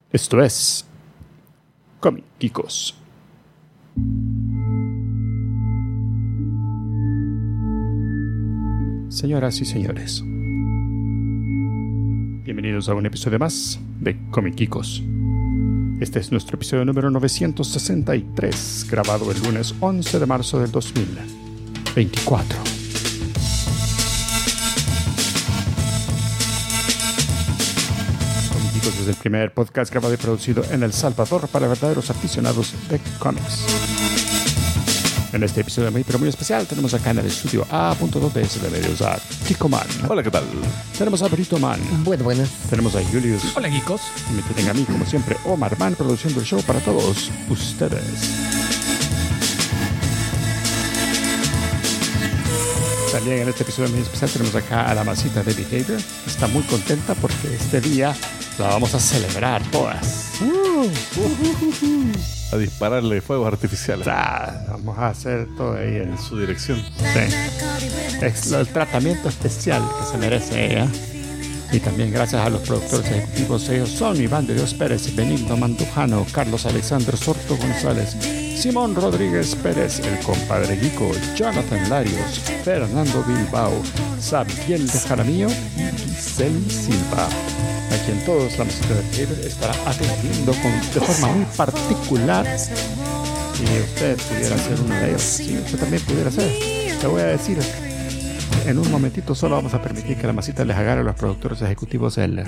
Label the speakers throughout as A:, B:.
A: Esto es Comic Geekos. Señoras y señores, bienvenidos a un episodio más de Comic Geekos. Este es nuestro episodio número 963, grabado el lunes 11 de marzo del 2024. Es el primer podcast grabado y producido en El Salvador para verdaderos aficionados de cómics. En este episodio muy especial tenemos acá en el estudio A.2DS de Medios a Kiko Man.
B: Hola, ¿qué tal?
A: Tenemos a Brito Man.
C: Buenas.
A: Tenemos a Julius.
C: Hola, geekos.
A: Y me tienen a mí, como siempre, Omar Man, produciendo el show para todos ustedes. También en este episodio muy especial tenemos acá a la masita de Behavior. Está muy contenta porque este día la vamos a celebrar todas.
B: A dispararle fuegos artificiales.
A: Vamos a hacer todo ahí en
B: su dirección.
A: Sí. Es el tratamiento especial que se merece ella. Y también gracias a los productores ejecutivos. Ellos son Iván de Dios Pérez, Benigno Mandujano, Carlos Alexander Sorto González, Simón Rodríguez Pérez, el compadre Guico, Jonathan Larios, Fernando Bilbao, Sabiel de Jaramillo y Giselle Silva, a quien todos la música de Behavior estará atendiendo de forma muy particular. Si usted pudiera ser uno de ellos, si usted también pudiera ser, te voy a decir. En un momentito solo vamos a permitir que la masita les agarre a los productores ejecutivos el...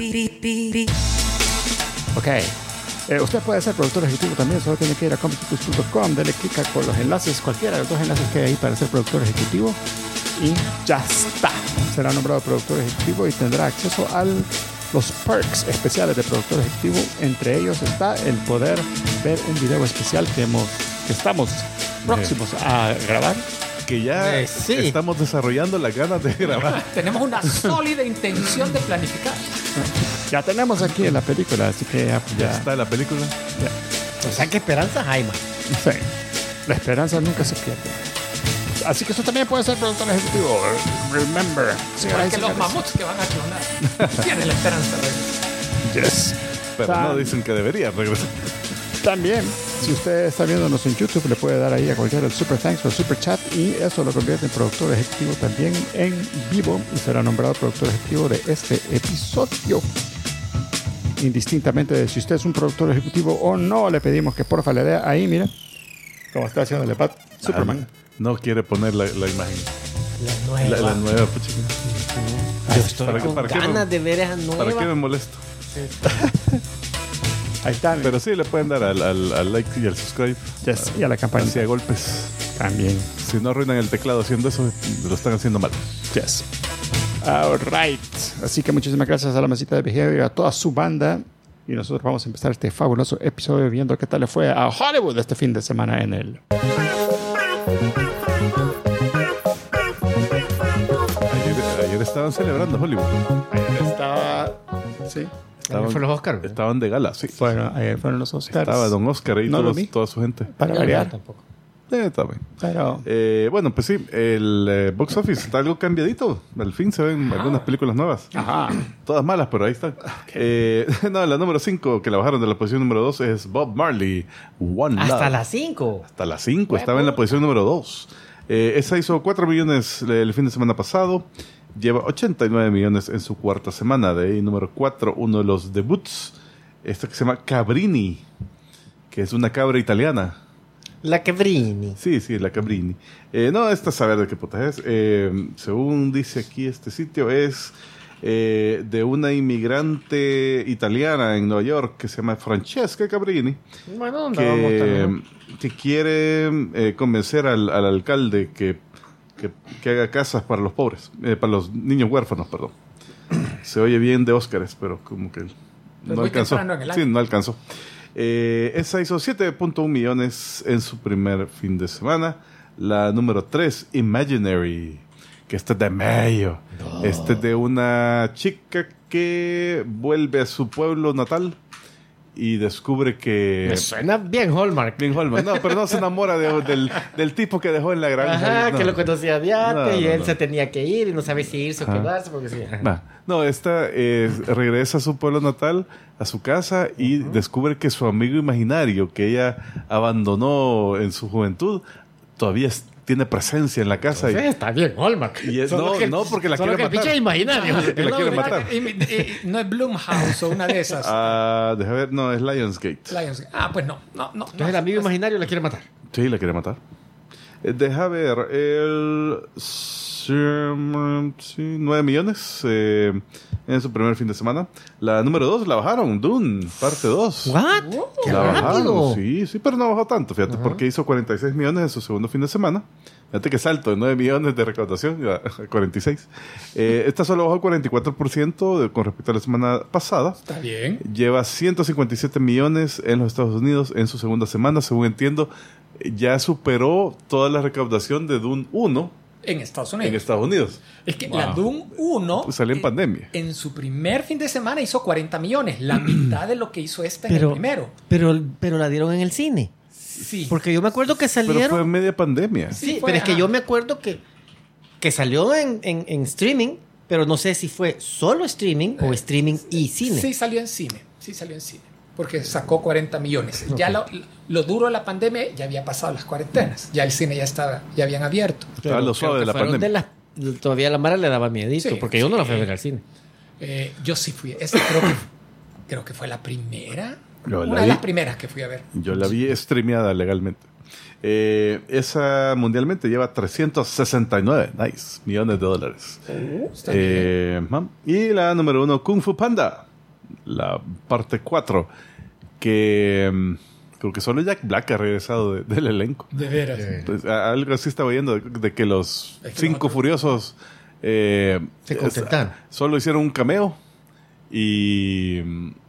A: Ok. Usted puede ser productor ejecutivo también, solo tiene que ir a comicgeekos.com, dale clic con los enlaces, cualquiera de los dos enlaces que hay ahí para ser productor ejecutivo y ya está. Será nombrado productor ejecutivo y tendrá acceso a los perks especiales de productor ejecutivo. Entre ellos está el poder ver un video especial que estamos próximos a grabar.
B: Que ya
C: sí.
B: Estamos desarrollando las ganas de grabar.
C: Tenemos una sólida intención de planificar.
A: Ya tenemos aquí en la película, así que
B: ya está la película.
A: Ya.
C: O sea, que esperanza hay, man.
A: Sí, la esperanza nunca se pierde. Así que eso también puede ser productor ejecutivo. Remember.
C: Igual que los mamuts que van a clonar. Tienen la esperanza.
A: Yes.
B: Pero no dicen que debería regresar.
A: También, si usted está viéndonos en YouTube, le puede dar ahí a cualquiera el Super Thanks o el Super Chat y eso lo convierte en productor ejecutivo también en vivo y será nombrado productor ejecutivo de este episodio. Indistintamente de si usted es un productor ejecutivo o no, le pedimos que porfa le dé ahí, mira, como está haciendo el Pat Superman.
B: No quiere poner la imagen.
C: La nueva.
B: La nueva, puchica.
C: Yo estoy con ganas de ver esa nueva.
B: ¿Para qué me molesto?
A: Ahí está.
B: Pero sí, le pueden dar al like y al subscribe.
A: Yes, y a la campaña.
B: Así a golpes.
A: También.
B: Si no arruinan el teclado haciendo eso, lo están haciendo mal.
A: Yes. All right. Así que muchísimas gracias a la masita de Behavior y a toda su banda. Y nosotros vamos a empezar este fabuloso episodio viendo qué tal le fue a Hollywood este fin de semana en el...
B: Ayer estaban celebrando Hollywood.
A: Ayer estaba... Sí.
C: ¿Fue los Oscars?
B: Estaban de gala, sí.
A: Bueno, ayer fueron los Oscars.
B: Estaba Don Oscar y
A: No
B: toda su gente.
A: Para variar.
C: Tampoco.
B: Está bien.
A: Pero...
B: bueno, pues sí, el box office está algo cambiadito. Al fin se ven algunas películas nuevas.
A: Ajá.
B: Todas malas, pero ahí están. No, la número 5, que la bajaron de la posición número 2, es Bob Marley, One Love.
C: Hasta las 5.
B: Hasta las 5, estaba en la posición número 2. Esa hizo 4 millones el fin de semana pasado. Lleva 89 millones en su cuarta semana. De ahí, número 4, uno de los debuts. Esta que se llama Cabrini, que es una cabra italiana.
C: La Cabrini.
B: Sí, la Cabrini. No, esta saber de qué puta es. Según dice aquí este sitio, es de una inmigrante italiana en Nueva York que se llama Francesca Cabrini.
C: Bueno, ¿dónde
B: que quiere convencer al alcalde que haga casas para los pobres, para los niños huérfanos, perdón. Se oye bien de Óscares, pero como que no alcanzó. Sí, no alcanzó. Esa hizo 7.1 millones en su primer fin de semana. La número 3, Imaginary, que este es de medio. No. Este es de una chica que vuelve a su pueblo natal y descubre que...
D: Me suena bien Hallmark.
B: Bien Holman. No, pero no se enamora del tipo que dejó en la granja.
D: Ajá,
B: No.
D: que lo conocía de antes y
B: No,
D: él
B: no.
D: se tenía que ir y no sabía si irse o
B: Ajá.
D: quedarse porque sí. Ajá.
B: Va. No, esta regresa a su pueblo natal, a su casa, y descubre que su amigo imaginario que ella abandonó en su juventud todavía tiene presencia en la casa.
D: Sí, está bien Hallmark.
B: Y es-
D: Solo
B: no, porque la
D: solo
B: quiere
D: que el
B: matar.
D: pinche es imaginario.
B: Que la quiere matar.
C: No es Blumhouse o una de esas.
B: Deja ver, no, es Lionsgate.
C: Lions. Pues no.
D: Entonces el amigo imaginario la quiere matar.
B: Sí, la quiere matar. Deja ver, sí, 9 millones en su primer fin de semana. La número 2 la bajaron, Dune, parte 2.
D: ¿What? ¡Qué
B: La
D: rápido!
B: bajaron, sí, pero no bajó tanto, fíjate, porque hizo 46 millones en su segundo fin de semana. Fíjate que salto de 9 millones de recaudación a 46. Esta solo bajó 44% con respecto a la semana pasada.
C: Está bien.
B: Lleva 157 millones en los Estados Unidos en su segunda semana, según entiendo. Ya superó toda la recaudación de Dune 1
C: En Estados Unidos.
B: en Estados Unidos.
C: Es que la Doom 1
B: Pues salió en pandemia.
C: En su primer fin de semana hizo 40 millones, la mitad de lo que hizo esta en el primero.
D: Pero la dieron en el cine.
C: Sí.
D: Porque yo me acuerdo que
B: Pero fue
D: salieron.
B: en media pandemia.
D: Sí,
C: fue,
D: pero es que
C: ajá.
D: yo me acuerdo que salió en streaming, pero no sé si fue solo streaming o streaming y cine.
C: Sí salió en cine. Sí salió en cine. Porque sacó 40 millones. Ya lo duro de la pandemia ya había pasado las cuarentenas. Ya el cine ya habían abierto.
B: Estaba lo suave de la
D: Fueron
B: pandemia.
D: todavía la Mara le daba miedito,
C: Sí,
D: porque yo no la fui a
C: sí.
D: ver al cine.
C: Yo sí fui. Esta creo que fue la primera.
B: Yo la
C: Una de
B: vi.
C: las primeras que fui a ver.
B: Yo la vi streameada legalmente. Esa mundialmente lleva 369 millones de dólares.
C: Está bien.
B: Y la número 1, Kung Fu Panda, la parte 4, que creo que solo Jack Black ha regresado del elenco.
C: De veras.
B: Pues, algo así estaba oyendo de que los
C: Es que
B: 5
C: nosotros-
B: furiosos
D: Se contentaron.
B: solo hicieron un cameo y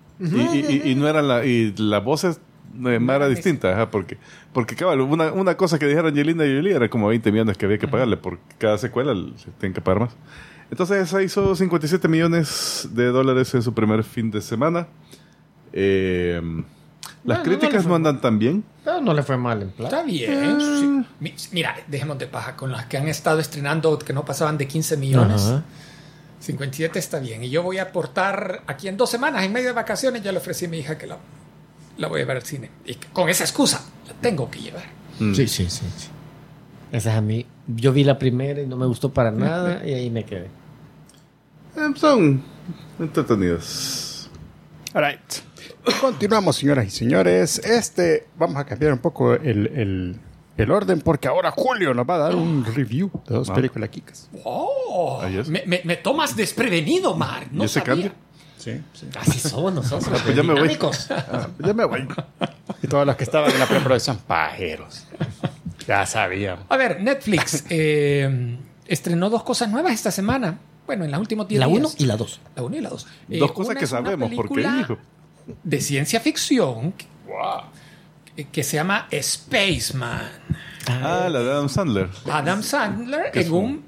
B: no eran la voz era distinta, ajá, porque cabal, una cosa que dijeron Angelina Jolie era como 20 millones que había que pagarle por cada secuela, se tienen que pagar más. Entonces esa hizo 57 millones de dólares en su primer fin de semana. Las
D: No,
B: críticas
D: no
B: no andan tan bien.
D: Pero no le fue mal en plata.
C: Está bien. Sí. Mira, dejemos de paja con las que han estado estrenando que no pasaban de 15 millones.
D: Ajá.
C: 57 está bien. Y yo voy a aportar aquí en 2 semanas, en medio de vacaciones, ya le ofrecí a mi hija que la voy a llevar al cine. Y con esa excusa, la tengo que llevar.
D: Sí. Esa es a mí. Yo vi la primera y no me gustó para nada y ahí me quedé.
B: Son entretenidos.
A: All right. Continuamos, señoras y señores. Vamos a cambiar un poco el orden porque ahora Julio nos va a dar un review de 2 películas kikas.
C: ¡Oh!
B: Ahí es.
C: Me tomas desprevenido, Mar. No
B: ¿Y ese
C: sabía.
B: cambio?
A: Sí.
D: Así somos nosotros.
B: Pues ya me voy.
D: dinámicos.
B: Ya me voy.
A: Y todos los que estaban en la preproducción, pajeros. Ya sabíamos.
C: A ver, Netflix estrenó 2 cosas nuevas esta semana. Bueno, en los últimos 10
D: La
C: días.
D: 1 y la 2.
C: La 1 y la 2.
B: Dos cosas que sabemos, porque hijo.
C: De ciencia ficción que se llama Spaceman.
B: La de Adam Sandler.
C: Adam Sandler
B: ¿Qué es
C: en un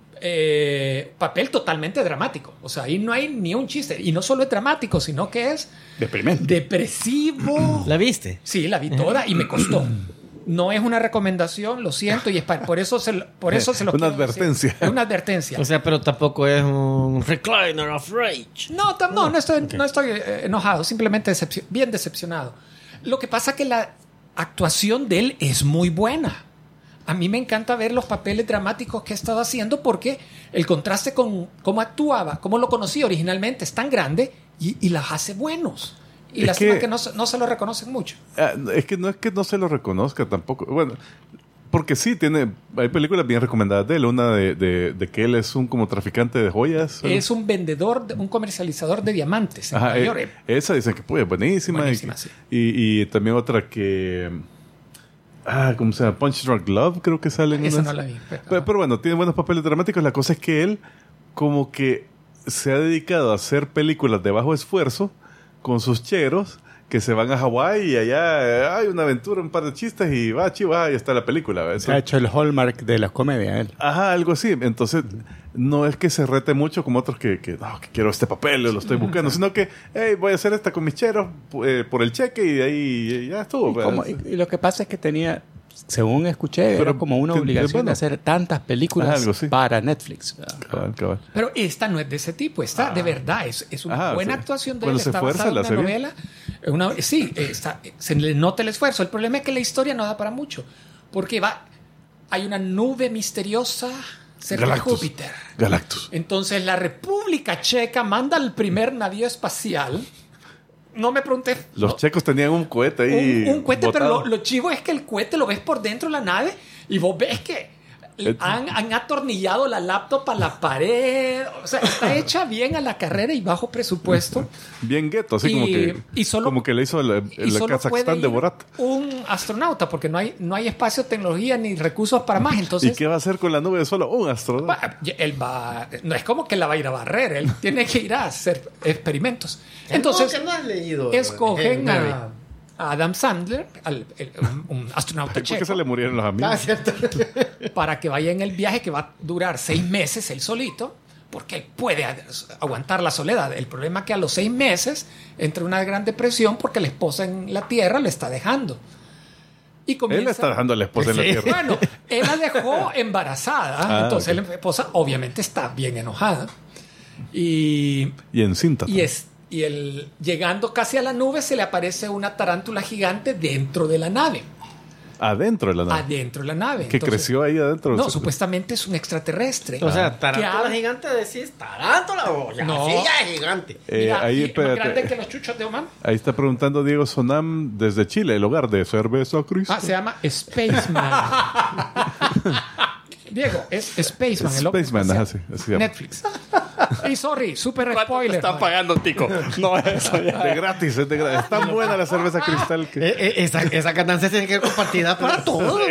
C: papel totalmente dramático. O sea, ahí no hay ni un chiste. Y no solo es dramático, sino que es
A: Deprimente.
C: depresivo.
D: ¿La viste?
C: Sí, la vi toda y me costó. No es una recomendación, lo siento, y es por eso se lo
B: Una
C: quiero
B: advertencia.
C: decir. Es una advertencia.
D: O sea, pero tampoco es un recliner of rage.
C: No estoy enojado, simplemente bien decepcionado. Lo que pasa es que la actuación de él es muy buena. A mí me encanta ver los papeles dramáticos que ha estado haciendo porque el contraste con cómo actuaba, cómo lo conocí originalmente es tan grande y las hace buenos. Y
B: Es
C: lástima
B: que-
C: que no se lo reconocen mucho.
B: Es que no se lo reconozca tampoco. Bueno, porque sí, hay películas bien recomendadas de él. Una de que él es un como traficante de joyas.
C: Es un vendedor, un comercializador de diamantes. En
B: Ajá,
C: Nueva York.
B: esa dicen que pues, buenísima.
C: Buenísima,
B: y,
C: sí.
B: y también otra que... ¿cómo se llama? Punch Drunk Love, creo que sale en
C: Esa
B: unas-
C: no la vi.
B: Pero bueno, tiene buenos papeles dramáticos. La cosa es que él como que se ha dedicado a hacer películas de bajo esfuerzo con sus cheros que se van a Hawái y allá hay una aventura, un par de chistes y va, chivo, ahí está la película. ¿Ves?
A: Se ha hecho el hallmark de las comedias él.
B: Ajá, algo así. Entonces, no es que se rete mucho como otros que quiero este papel, lo estoy buscando, sino que, hey, voy a hacer esta con mis cheros por el cheque y de ahí ya estuvo.
A: Y lo que pasa es que tenía, según escuché,
B: pero
A: era como una obligación de hacer tantas películas para Netflix.
B: Cabal.
C: Pero esta no es de ese tipo, esta de verdad es una buena actuación de él, está basada en una novela. Se le nota el esfuerzo. El problema es que la historia no da para mucho, porque hay una nube misteriosa cerca de Júpiter.
B: Galactus.
C: Entonces la República Checa manda el primer navío espacial. No me pregunté.
B: Los checos tenían un cohete ahí.
C: Un cohete, botado. Pero lo chivo es que el cohete lo ves por dentro de la nave y vos ves que han atornillado la laptop a la pared. O sea, está hecha bien a la carrera y bajo presupuesto.
B: Bien gueto, así como que le hizo el Kazajstán de Borat.
C: Un astronauta, porque no hay espacio, tecnología ni recursos para más. Entonces,
B: ¿y qué va a hacer con la nube de solo un astronauta?
C: No es como que la va a ir a barrer, él tiene que ir a hacer experimentos. Entonces,
D: no has leído,
C: escogen a Adam Sandler, un astronauta checo.
B: ¿Por qué se le murieron los amigos?
C: Para que vaya en el viaje que va a durar 6 meses él solito, porque él puede aguantar la soledad. El problema es que a los 6 meses entra una gran depresión porque la esposa en la Tierra le está dejando. Y
B: él le está dejando a la esposa en la Tierra.
C: Bueno, él la dejó embarazada, entonces la esposa obviamente está bien enojada. Y
B: encinta.
C: Y llegando casi a la nube se le aparece una tarántula gigante dentro de la nave.
B: ¿Adentro de la nave?
C: Adentro de la nave.
B: ¿Que creció ahí adentro?
C: No, supuestamente es un extraterrestre.
D: O sea, tarántula gigante decís, tarántula o ya,
C: no.
D: Sí, ya es gigante.
B: Ahí,
C: más grande que los chuchos de Oman.
B: Ahí está preguntando Diego Sonam desde Chile, el hogar de Cerveza Cristo.
C: Se llama Spaceman. Diego, es Spaceman.
B: Spaceman, así
C: Netflix. Y sorry, super spoiler.
A: Están pagando, Tico. No, eso ya.
B: De gratis, es de gratis. Es tan buena la cerveza Cristal que...
D: Esa ganancia tiene que ser compartida para todos.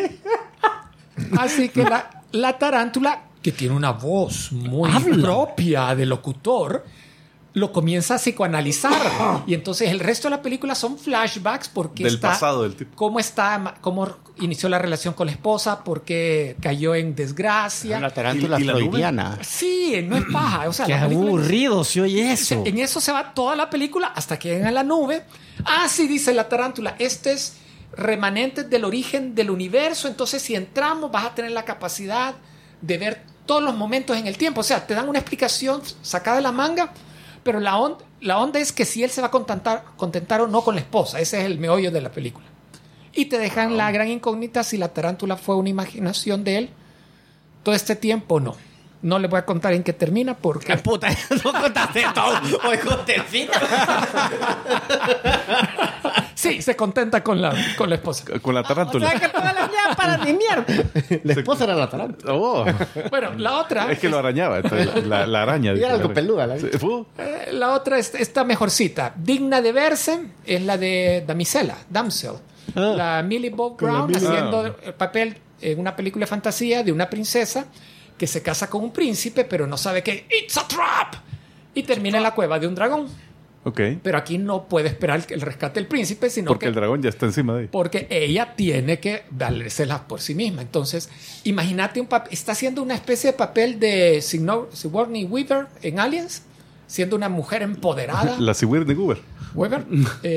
C: Así que la tarántula, que tiene una voz muy propia de locutor, lo comienza a psicoanalizar. Y entonces el resto de la película son flashbacks porque
B: del pasado del tipo.
C: Cómo inició la relación con la esposa, por qué cayó en desgracia.
A: La tarántula freudiana.
C: Sí, no es paja. O sea,
D: qué aburrido se oye eso.
C: En eso se va toda la película hasta que llegan a la nube. Sí, dice la tarántula, este es remanente del origen del universo. Entonces, si entramos, vas a tener la capacidad de ver todos los momentos en el tiempo. O sea, te dan una explicación sacada de la manga. Pero la onda es que si él se va a contentar o no con la esposa. Ese es el meollo de la película. Y te dejan la gran incógnita si la tarántula fue una imaginación de él todo este tiempo o no. No les voy a contar en qué termina porque...
D: ¡Qué puta! No contaste todo. Hoy conté el final.
C: Sí, se contenta con la esposa.
B: Con la tarántula.
D: O sea, que todas las para ni mierda. La esposa era la tarántula.
B: Oh.
C: Bueno, la otra...
B: Es que lo arañaba. La araña.
D: Y era algo peluda.
C: La otra está mejorcita. Digna de verse es la de Damsel. La Millie Bob Brown haciendo el papel en una película de fantasía de una princesa que se casa con un príncipe, pero no sabe que ¡it's a trap! Y termina en la cueva de un dragón.
B: Okay.
C: Pero aquí no puede esperar el rescate del príncipe, sino
B: porque el dragón ya está encima de ella.
C: Porque ella tiene que valérselas por sí misma. Entonces, imagínate está haciendo una especie de papel de Sigourney Weaver en Aliens, siendo una mujer empoderada.
B: La Sigourney
C: Weaver.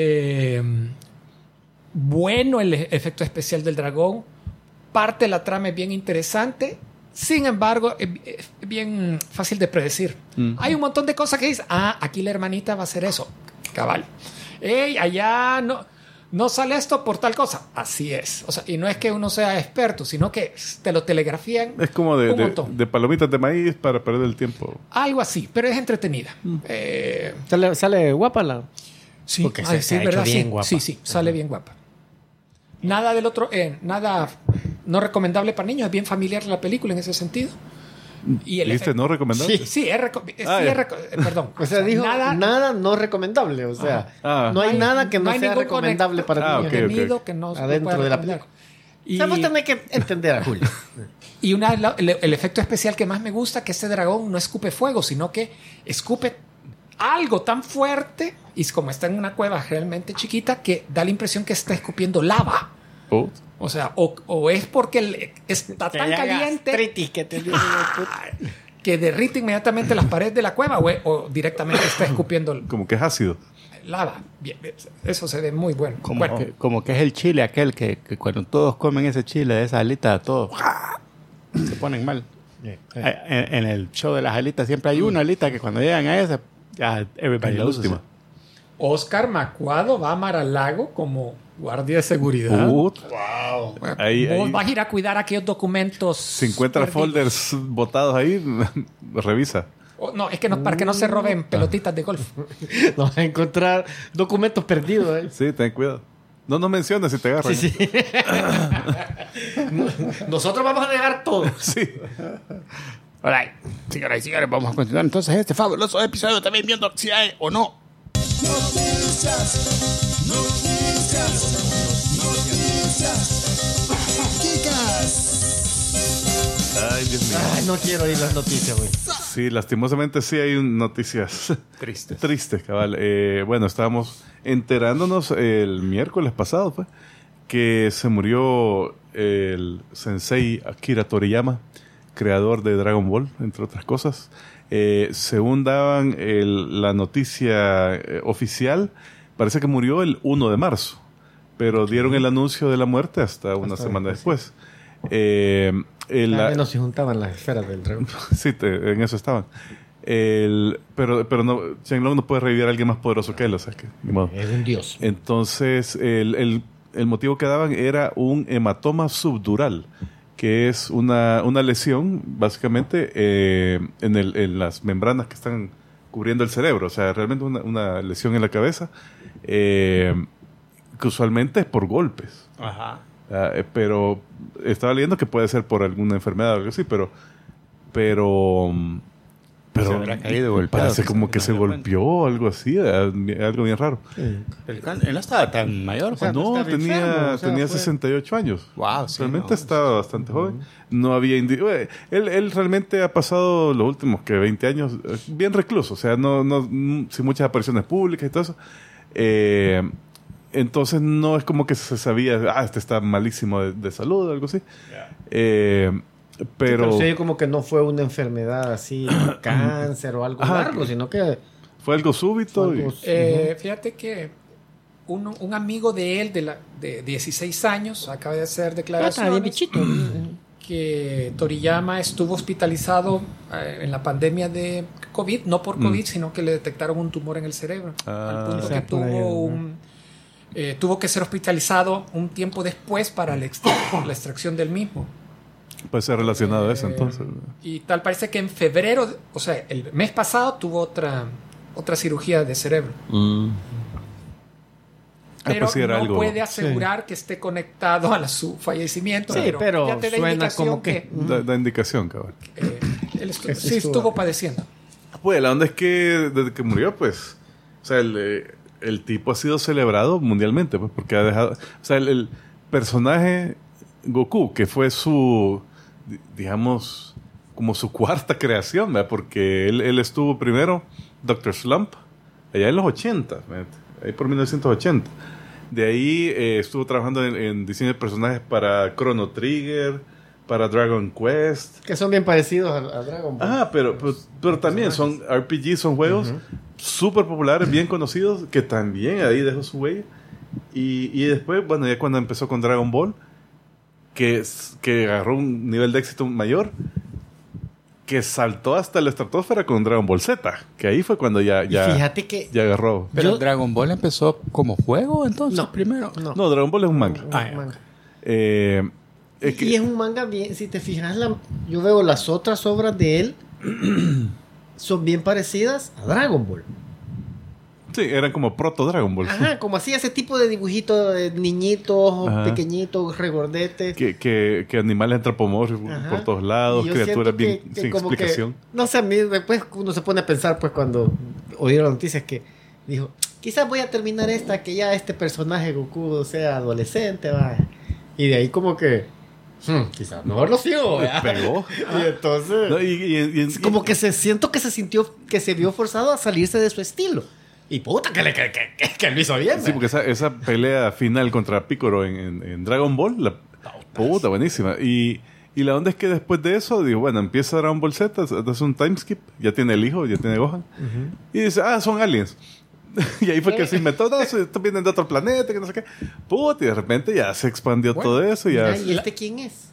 C: Bueno el efecto especial del dragón. Parte de la trama es bien interesante. Sin embargo, es bien fácil de predecir. Hay un montón de cosas que dices, aquí la hermanita va a hacer eso. Cabal. Allá no sale esto por tal cosa. Así es. O sea, y no es que uno sea experto, sino que te lo telegrafían.
B: Es como de palomitas de maíz para perder el tiempo.
C: Algo así, pero es entretenida.
D: ¿Sale guapa la...?
C: Sí,
D: porque se ha hecho bien guapa.
C: Sí, sale bien guapa. Nada del otro... nada... No recomendable para niños, es bien familiar la película en ese sentido. Y
B: ¿Viste? ¿No recomendable?
C: Sí, perdón.
D: O sea, dijo nada no recomendable. O sea, no hay nada que no sea recomendable para niños.
C: Okay. Que no
D: adentro de la película. Y vamos a tener que entender a Julio.
C: Y el efecto especial que más me gusta, que ese dragón no escupe fuego, sino que escupe algo tan fuerte, y como está en una cueva realmente chiquita, que da la impresión que está escupiendo lava.
B: Oh.
C: O sea, o es porque está tan caliente
D: gastritis que te dio.
C: que derrite inmediatamente las paredes de la cueva, o directamente está escupiendo
B: Como que es ácido.
C: lava. Bien, eso se ve muy bueno. Bueno,
A: Como que es el chile aquel que cuando todos comen ese chile, esa alita, todos se ponen mal. En el show de las alitas siempre hay una alita que cuando llegan a esa, ya everybody
B: Es la
A: loses
B: última.
A: it.
C: Oscar Macuado va a Mar-a-Lago como guardia de seguridad.
A: Wow.
C: Bueno,
B: Ahí-
C: vos
B: ahí-
C: vas a ir a cuidar aquellos documentos.
B: Si encuentra
C: perdidos.
B: folders botados ahí, revisa.
C: No, es que no, para que no se roben pelotitas de golf.
D: Nos vas a encontrar documentos perdidos.
B: Sí, ten cuidado. No nos menciones si te agarran.
D: Sí, sí. Nosotros vamos a negar todo.
B: Sí.
A: Alright, señoras y señores, vamos a continuar entonces este fabuloso episodio también viendo si hay o no.
B: Ay, Dios mío.
D: Ay, no quiero oír las noticias, güey.
B: Sí, lastimosamente sí hay noticias
A: Tristes.
B: tristes, cabal. Bueno, estábamos enterándonos el miércoles pasado, pues, que se murió el sensei Akira Toriyama, creador de Dragon Ball, entre otras cosas. Según daban la noticia oficial, parece que murió el 1 de marzo, pero dieron el anuncio de la muerte hasta una semana después.
D: Al menos se juntaban las esferas del dragón.
B: Sí, en eso estaban. Pero no, Shenlong no puede revivir a alguien más poderoso que él, o sea que, ni modo.
D: Es un dios.
B: Entonces, el motivo que daban era un hematoma subdural, que es una lesión, básicamente, en las membranas que están cubriendo el cerebro. O sea, realmente una lesión en la cabeza, que usualmente es por golpes.
A: Ajá.
B: Pero estaba leyendo que puede ser por alguna enfermedad o algo así, pero
A: Se habrá caído golpeado,
B: parece
A: que
B: como
A: se-
B: que
A: no
B: se
A: se dio
B: golpeó o algo así, algo bien raro.
A: Él no estaba tan mayor.
D: O sea,
B: No,
D: estaba
B: tenía,
D: enfermo, o sea,
B: tenía
D: fue-
B: 68 años.
A: Wow, sí,
B: Realmente
A: no,
B: estaba bastante joven. No había él realmente ha pasado los últimos 20 años bien recluso, o sea, no sin muchas apariciones públicas y todo eso. Entonces no es como que se sabía, este está malísimo de salud o algo así. Pero
D: Sí, como que no fue una enfermedad así, cáncer o algo
B: Ajá.
D: largo, sino que
B: fue algo súbito.
D: fue algo-
C: Fíjate que un amigo de él, de 16 años, acaba de hacer declaraciones que Toriyama estuvo hospitalizado en la pandemia de COVID, no por COVID, sino que le detectaron un tumor en el cerebro. Al punto
D: O sea,
C: que
D: por ahí,
C: tuvo que ser hospitalizado un tiempo después para la extracción del mismo.
B: Puede ser relacionado a eso entonces.
C: Y tal parece que en febrero, o sea, el mes pasado tuvo otra cirugía de cerebro. Pero
B: pues sí era
C: no
B: algo.
C: puede asegurar que esté conectado a su fallecimiento.
D: Sí, pero
C: ya te da
D: suena
C: indicación
D: como que-
B: Da indicación, cabrón.
C: él
D: Que
C: sí
D: estuvo-
C: estuvo padeciendo.
B: Pues la onda es que desde que murió, pues, o sea, el tipo ha sido celebrado mundialmente, pues, porque ha dejado, o sea, el personaje Goku, que fue su, digamos, como su cuarta creación, ¿verdad? Porque él estuvo primero, Dr. Slump, allá en los 80, ¿verdad? Ahí por 1980. De ahí estuvo trabajando en diseño de personajes para Chrono Trigger, para Dragon Quest.
D: que son bien parecidos a Dragon Ball.
B: Ah, pero también son RPG, son juegos súper populares, bien conocidos, que también ahí dejó su huella. Y después, bueno, ya cuando empezó con Dragon Ball, que agarró un nivel de éxito mayor, que saltó hasta la estratosfera con Dragon Ball Z, que ahí fue cuando ya
D: Y fíjate que
B: ya agarró.
A: Pero
D: Yo-
A: Dragon Ball empezó como juego entonces
D: No.
A: primero.
B: No, Dragon Ball es un manga.
A: Ah, ya.
D: manga.
B: Es que-
D: Y es un manga bien, si te fijas, yo veo las otras obras de él, son bien parecidas a Dragon Ball.
B: sí, eran como proto Dragon Ball.
D: Ajá, como así ese tipo de dibujitos de niñitos,
B: Ajá.
D: pequeñitos, regordetes.
B: Que animales antropomórficos
D: Ajá.
B: por todos lados,
D: Y yo
B: criaturas
D: siento
B: bien
D: que
B: sin
D: como
B: explicación.
D: no sé, a mí después uno se pone a pensar, pues cuando oyeron las noticias que dijo, quizás voy a terminar esta, que ya este personaje Goku sea adolescente, va. Y de ahí como que Quizás mejor lo sigo, ¿verdad?
B: Pegó.
D: Y entonces...
B: No,
D: es como que siento que se sintió, que se vio forzado a salirse de su estilo. Y puta, que lo hizo bien.
B: Sí, porque esa pelea final contra Piccolo en Dragon Ball, puta, buenísima. Y la onda es que después de eso, digo, bueno, empieza Dragon Ball Z, hace un time skip, ya tiene el hijo, ya tiene Gohan. Y dice, son aliens. Y ahí fue que se inventó, no, estos vienen de otro planeta, que no sé qué. Puta, y de repente ya se expandió todo eso. Ya.
D: ¿Y este quién es?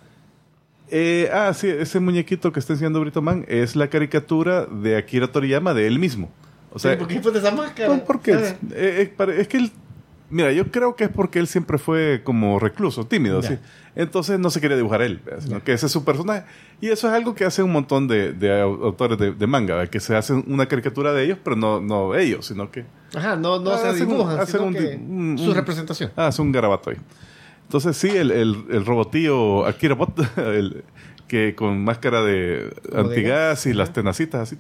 B: Sí, ese muñequito que está enseñando Brito Man es la caricatura de Akira Toriyama de él mismo. O sea,
D: ¿Por qué pone esa máscara?
B: Porque es que él, mira, yo creo que es porque él siempre fue como recluso, tímido, ¿sí? Entonces no se quería dibujar él, sino que ese es su personaje. Y eso es algo que hace un montón de autores de manga, ¿verdad? Que se hacen una caricatura de ellos, pero no ellos, sino que...
D: Ajá, no se dibujan, sino que su representación.
B: Es un garabato ahí. Entonces sí, el robotío Akira Bot, que con máscara de antigas y las tenacitas así...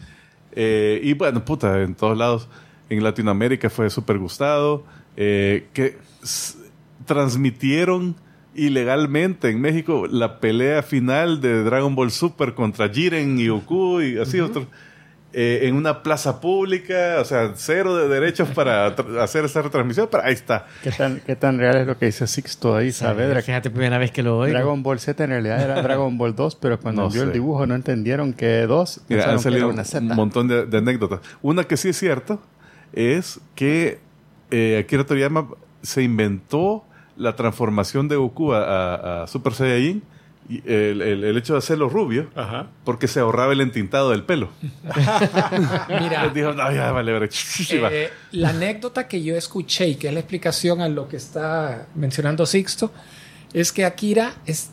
B: y bueno, puta, en todos lados. En Latinoamérica fue súper gustado. Que transmitieron ilegalmente en México la pelea final de Dragon Ball Super contra Jiren y Goku y así otros. En una plaza pública, o sea, cero de derechos para hacer esa retransmisión, pero ahí está.
A: ¿Qué tan real es lo que dice Sixto ahí, Saavedra?
D: Fíjate, primera vez que lo oigo.
A: Dragon Ball Z en realidad era Dragon Ball 2, pero cuando vio el dibujo no entendieron que 2.
B: Mira, han salido
A: una Z.
B: un montón de anécdotas. Una que sí es cierto es que Akira Toriyama se inventó la transformación de Goku a Super Saiyajin, y el hecho de hacerlo rubio, porque se ahorraba el entintado del pelo.
C: Mira,
B: dijo, no, ya vale,
C: la anécdota que yo escuché y que es la explicación a lo que está mencionando Sixto es que Akira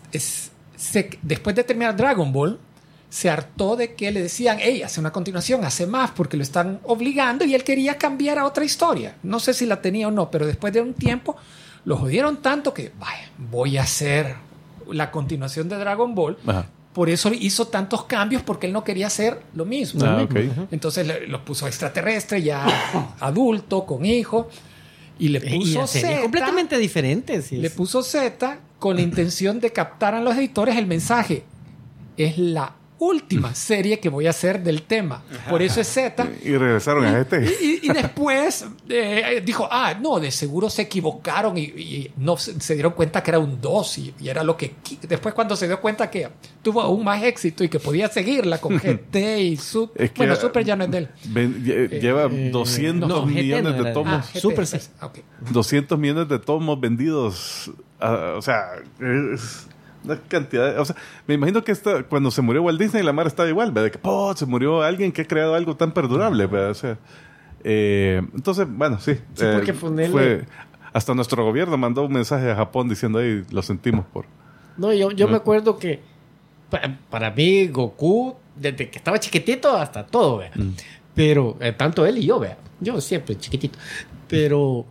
C: después de terminar Dragon Ball se hartó de que le decían, hey, hace una continuación, hace más, porque lo están obligando, y él quería cambiar a otra historia. No sé si la tenía o no, pero después de un tiempo lo jodieron tanto que, vaya, voy a hacer la continuación de Dragon Ball. Por eso hizo tantos cambios, porque él no quería hacer lo mismo.
B: Okay.
C: Entonces lo puso extraterrestre, ya adulto, con hijo, y le puso Z.
D: Completamente diferente. Sí,
C: le puso Z con la intención de captar a los editores el mensaje. Es la última serie que voy a hacer del tema. Por eso es Z.
B: Y regresaron a este.
C: Y después dijo, no, de seguro se equivocaron y no se dieron cuenta que era un 2 y era lo que... Después cuando se dio cuenta que tuvo aún más éxito y que podía seguirla con GT y Super...
B: Es que
C: Super ya no es de él.
B: Lleva 200 millones de tomos.
C: Super
D: okay.
B: 200 millones de tomos vendidos. O sea... una cantidad o sea, me imagino que cuando se murió Walt Disney, la mar estaba igual, ¿verdad? Que se murió alguien que ha creado algo tan perdurable, ¿verdad? O sea, entonces, bueno, sí.
D: Porque
B: fue hasta nuestro gobierno mandó un mensaje a Japón diciendo, ahí lo sentimos por...
D: No, yo me acuerdo que para mí Goku, desde que estaba chiquitito hasta todo, ¿verdad? Pero, tanto él y yo, ¿verdad? Yo siempre chiquitito. Pero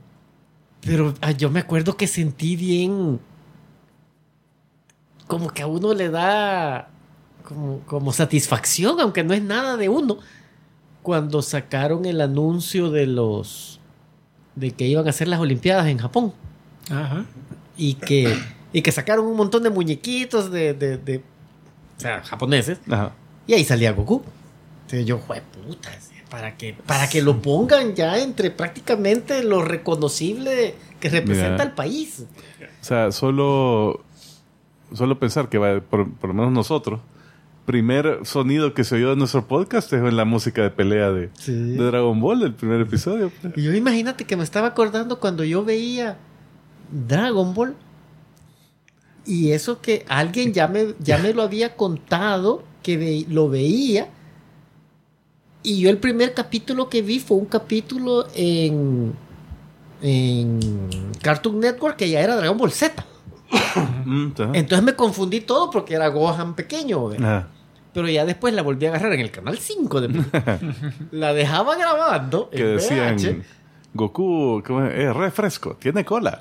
D: yo me acuerdo que sentí bien... como que a uno le da como satisfacción, aunque no es nada de uno, cuando sacaron el anuncio de que iban a hacer las Olimpiadas en Japón. Y que sacaron un montón de muñequitos de o sea, japoneses. Y ahí salía Goku. Entonces yo, puta, para que lo pongan ya entre prácticamente lo reconocible que representa el país.
B: O sea, solo pensar que por lo menos nosotros, primer sonido que se oyó de nuestro podcast es en la música de pelea de Dragon Ball, el primer episodio.
D: Y yo imagínate que me estaba acordando cuando yo veía Dragon Ball, y eso que alguien ya me lo había contado, que lo veía, y yo el primer capítulo que vi fue un capítulo en Cartoon Network, que ya era Dragon Ball Z. Entonces me confundí todo porque era Gohan pequeño, pero ya después la volví a agarrar en el canal 5 la dejaba grabando
B: que decían VH. Goku es refresco, tiene cola.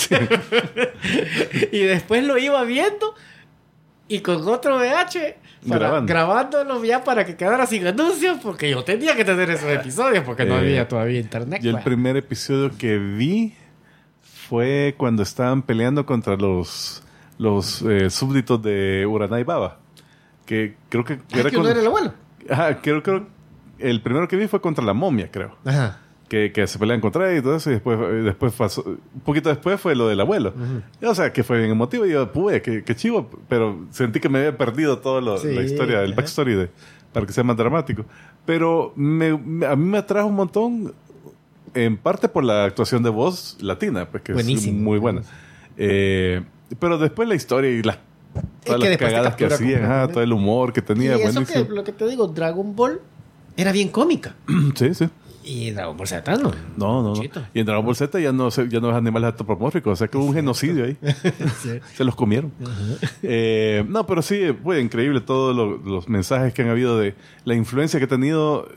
D: Y después lo iba viendo y con otro VH grabándolo ya para que quedara sin anuncios, porque yo tenía que tener esos episodios porque no había todavía internet.
B: Yo el primer episodio que vi fue cuando estaban peleando contra los súbditos de Uranai Baba. Que creo que
D: Que uno era el abuelo.
B: Ajá, creo el primero que vi fue contra la momia, creo.
D: Ajá.
B: Que se pelean contra él y todo eso, y después pasó, un poquito después fue lo del abuelo. O sea, que fue bien emotivo, y yo, qué chivo, pero sentí que me había perdido toda la historia, el backstory para que sea más dramático. Pero a mí me atrajo un montón, en parte por la actuación de voz latina, pues que
D: buenísimo,
B: es muy buena. Pero después la historia y todas las cagadas que hacían, todo el humor que tenía,
D: y eso
B: buenísimo.
D: que, lo que te digo, Dragon Ball era bien cómica.
B: Sí, sí.
D: Y Dragon Ball Z no.
B: No. Y en Dragon Ball Z ya no es animales antropomórficos. O sea que hubo un genocidio ahí.
D: Sí.
B: Se los comieron. No, pero sí, fue increíble todos los mensajes que han habido de la influencia que ha tenido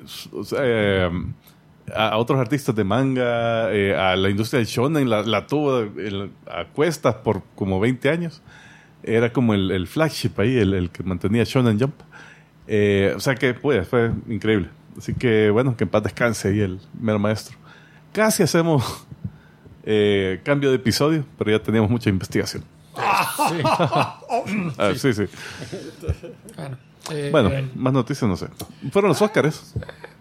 B: a otros artistas de manga, a la industria del shonen. La tuvo a cuestas por como 20 años. Era como el flagship ahí, el que mantenía Shonen Jump. O sea que fue increíble. Así que, bueno, que en paz descanse ahí el mero maestro. Casi hacemos cambio de episodio, pero ya teníamos mucha investigación. Sí. Bueno, más noticias no sé. Fueron los Óscares.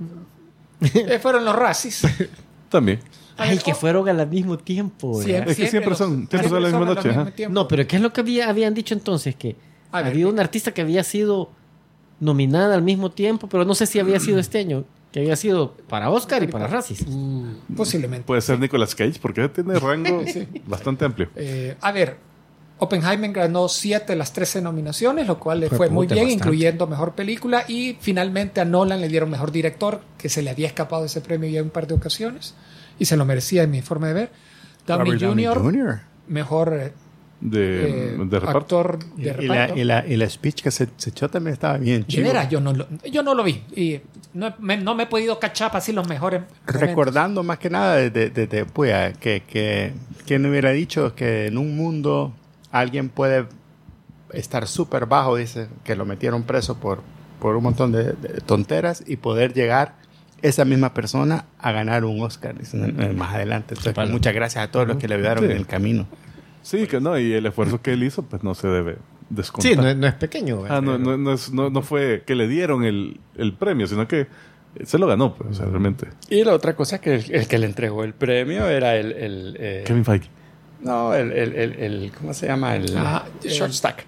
C: Fueron los Razzies.
B: También.
D: Ay, que fueron al mismo tiempo.
B: Es que siempre son la misma noche.
D: No, pero ¿qué es lo que habían dicho entonces? Que había un artista que había sido nominada al mismo tiempo, pero no sé si había sido este año, que había sido para Oscar y para Razzies.
C: Posiblemente.
B: Puede ser Nicolas Cage, porque tiene rango bastante amplio.
C: A ver, Oppenheimer ganó 7 de las 13 nominaciones, lo cual le fue muy bien, bastante, incluyendo Mejor Película, y finalmente a Nolan le dieron Mejor Director, que se le había escapado ese premio ya un par de ocasiones, y se lo merecía en mi forma de ver. Downey Jr., Mejor
B: de reparto.
C: Actor de reparto.
A: Y la speech que se echó también estaba bien chido.
C: De veras, yo no lo vi. Y no me he podido cachar así los mejores
A: recordando momentos. Más que nada que quien hubiera dicho que en un mundo alguien puede estar súper bajo, dice, que lo metieron preso por un montón de tonteras, y poder llegar esa misma persona a ganar un Oscar, dicen, más adelante. Entonces, muchas gracias a todos los que le ayudaron en el camino.
B: Sí, que no, y el esfuerzo que él hizo, pues no se debe descontar.
D: Sí, no es pequeño.
B: No fue que le dieron el premio, sino que se lo ganó, pues, o sea, realmente.
A: Y la otra cosa es que el que le entregó el premio era
B: Kevin Feige.
A: No, ¿cómo se llama? Short Stack.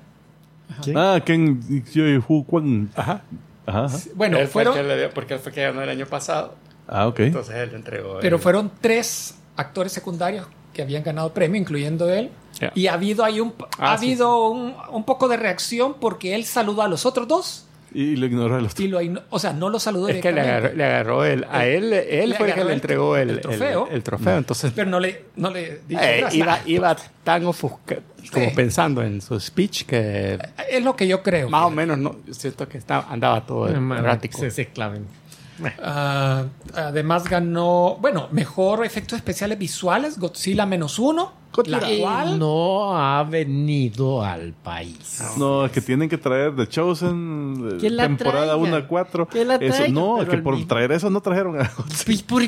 B: Ken Hu Kwan.
A: Ajá.
C: Bueno,
A: él fue porque él fue que ganó el año pasado.
B: Ok.
A: Entonces él le entregó.
C: Pero fueron 3 actores secundarios que habían ganado premio, incluyendo él. Yeah. Y ha habido ahí un poco de reacción porque él saludó a los otros 2.
B: Y lo ignoró a los otros.
C: O sea, no lo saludó
A: es
C: directamente.
A: Que le agarró él fue el que le entregó el
C: trofeo.
A: El trofeo, entonces.
C: Pero no le dijo
A: iba tan ofuscado, como pensando en su speech, que
C: es lo que yo creo.
A: Más o menos, no, siento que andaba todo errático.
D: Se claven.
C: Además ganó, mejor efectos especiales visuales, Godzilla -1, la cual
D: no ha venido al país.
B: No, es que tienen que traer The Chosen temporada 1 a 4. Eso no, que por traer eso no trajeron a
D: Godzilla. ¿Por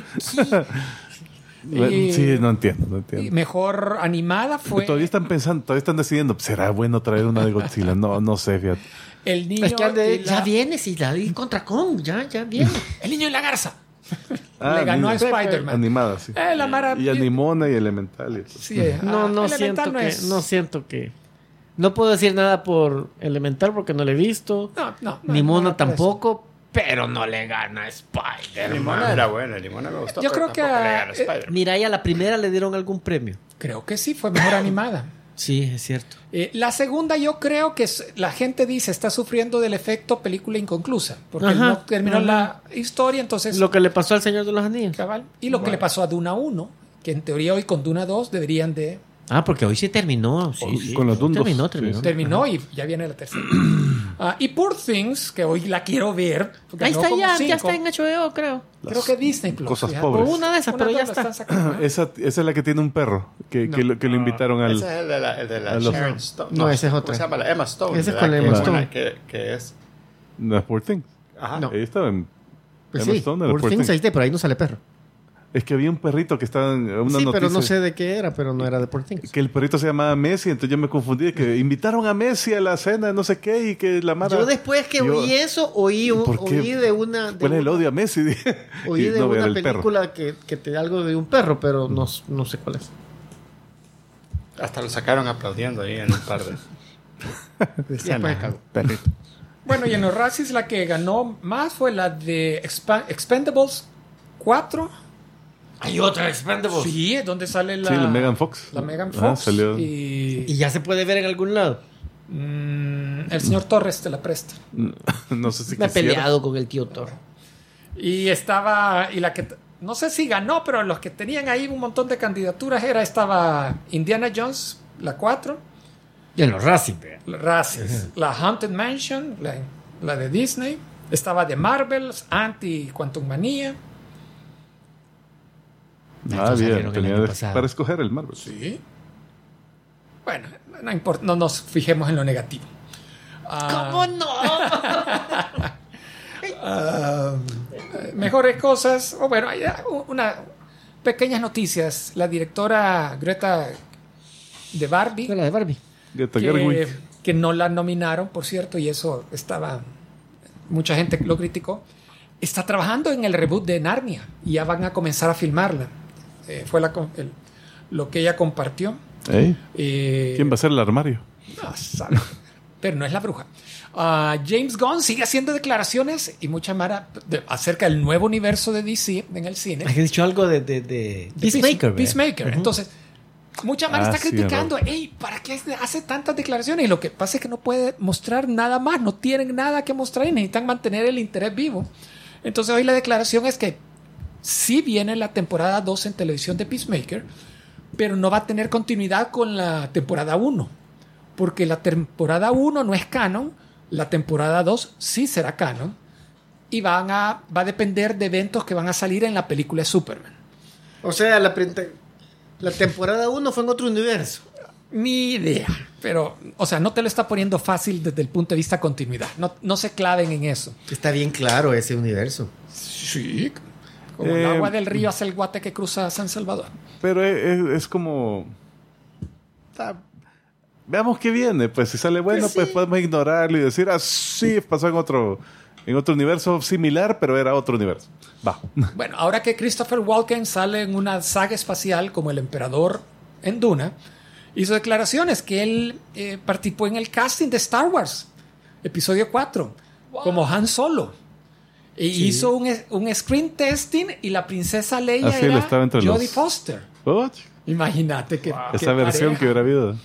D: qué?
B: Sí, no entiendo.
C: Y mejor animada fue.
B: Todavía están decidiendo, ¿será bueno traer una de Godzilla? No sé, fíjate.
C: El niño.
D: Es que ya viene, si la di contra Kong, ya viene.
C: El niño y la garza. Le ganó a Spider-Man.
B: Animada, sí. Y Animona y Elemental.
C: Sí,
D: no siento que. No puedo decir nada por Elemental porque no lo he visto.
C: No.
D: Nimona tampoco. Pero no le gana a Spider-Man.
A: Nimona era bueno, Nimona me gustó.
C: Yo creo que
D: mira, y a la primera le dieron algún premio.
C: Creo que sí, fue mejor animada.
D: Sí, es cierto.
C: La segunda, yo creo que la gente dice está sufriendo del efecto película inconclusa, porque no terminó la historia, entonces.
D: Lo que le pasó al Señor de los Anillos.
C: Cabal. Y lo que le pasó a Duna 1, que en teoría hoy con Duna 2 deberían de.
D: Porque hoy sí terminó. Sí,
B: con los Dundos.
C: Terminó y ya viene la tercera. Y Poor Things, que hoy la quiero ver.
D: Ahí está ya está en HBO, creo.
C: Creo que Disney Plus.
B: Cosas pobres.
D: Una de esas, pero ya está.
B: Esa es la que tiene un perro, que lo invitaron al.
A: Ese es el de la Sharon Stone.
D: No, ese es otro.
A: Se llama la Emma Stone.
D: Ese es con la Emma Stone.
A: Que es.
B: No es Poor Things.
A: Ajá.
B: No. Ahí estaba en.
D: Pues Emma Stone era Poor Things. Ahí está, pero ahí no sale perro.
B: Es que había un perrito que estaba en una
D: Sí,
B: noticia.
D: pero no sé de qué era, pero no era de Porzingis.
B: Que el perrito se llamaba Messi, entonces yo me confundí. Que invitaron a Messi a la cena de no sé qué y que la mara...
D: Yo después que oí eso, oí de una...
B: ¿Cuál es el odio a Messi?
D: Oí de
B: No, era
D: una
B: el perro.
D: película que te da algo de un perro, pero no sé cuál es.
A: Hasta lo sacaron aplaudiendo ahí en un par de
D: después cagó.
A: perrito.
C: Bueno, y en los Razzies la que ganó más fue la de Expendables 4.
D: Hay otra Expendables.
C: Sí, es donde sale la...
B: Sí, la Megan Fox.
C: La Megan
B: Ah,
C: Fox.
B: salió.
D: Y ya se puede ver en algún lado.
C: El señor Torres te la presta.
B: No sé si
D: Me he
B: quisiera.
D: peleado con el tío Thor.
C: Y estaba... Y la que... No sé si ganó, pero los que tenían ahí un montón de candidaturas estaba Indiana Jones, la 4.
D: Y en los Racing,
C: La Razzies. La Haunted Mansion, la de Disney. Estaba de Marvels, Anti-Quantum Manía.
B: Ah,
D: Estos
B: bien.
D: salieron el
B: Tenía
D: año pasado.
B: para escoger el Marvel.
C: Sí. Bueno, no importa, no nos fijemos en lo negativo.
D: ¿Cómo no?
C: Mejores cosas. Bueno, hay pequeñas noticias. La directora Greta de Barbie,
D: Fue la de Barbie.
B: Greta Gerwig.
C: que no la nominaron, por cierto, y eso mucha gente lo criticó. Está trabajando en el reboot de Narnia y ya van a comenzar a filmarla. Fue lo que ella compartió.
B: ¿Eh?
C: Eh,
B: ¿Quién va a ser el armario?
C: No sabe. Pero no es la bruja. James Gunn sigue haciendo declaraciones y mucha mara acerca del nuevo universo de DC en el cine.
D: Has dicho algo de Peacemaker. ¿verdad?
C: Peacemaker.
D: Ujú.
C: Entonces, mucha mara está
B: sí,
C: criticando. Ey, ¿para qué hace tantas declaraciones? Y lo que pasa es que no puede mostrar nada más. No tienen nada que mostrar y necesitan mantener el interés vivo. Entonces, hoy la declaración es que sí viene la temporada 2 en televisión de Peacemaker, pero no va a tener continuidad con la temporada 1. Porque la temporada 1 no es canon, la temporada 2 sí será canon y va a depender de eventos que van a salir en la película de Superman.
D: O sea, la temporada 1 fue en otro universo.
C: Ni idea. Pero, o sea, no te lo está poniendo fácil desde el punto de vista de continuidad. No se claven en eso.
D: Está bien claro ese universo.
C: Sí. Como el agua del río hace el guate que cruza San Salvador.
B: Pero es como... Veamos qué viene. Pues si sale bueno, pues podemos ignorarlo y decir, sí, pasó en otro universo similar, pero era otro universo. Va.
C: Bueno, ahora que Christopher Walken sale en una saga espacial como el emperador en Duna, hizo declaraciones que él participó en el casting de Star Wars, episodio 4, como Han Solo. Y hizo un screen testing y la princesa Leia
B: Así él
C: era
B: estaba entre
C: Jodie
B: los-
C: Foster.
B: Oh,
C: Imagínate que
B: esa versión que hubiera habido.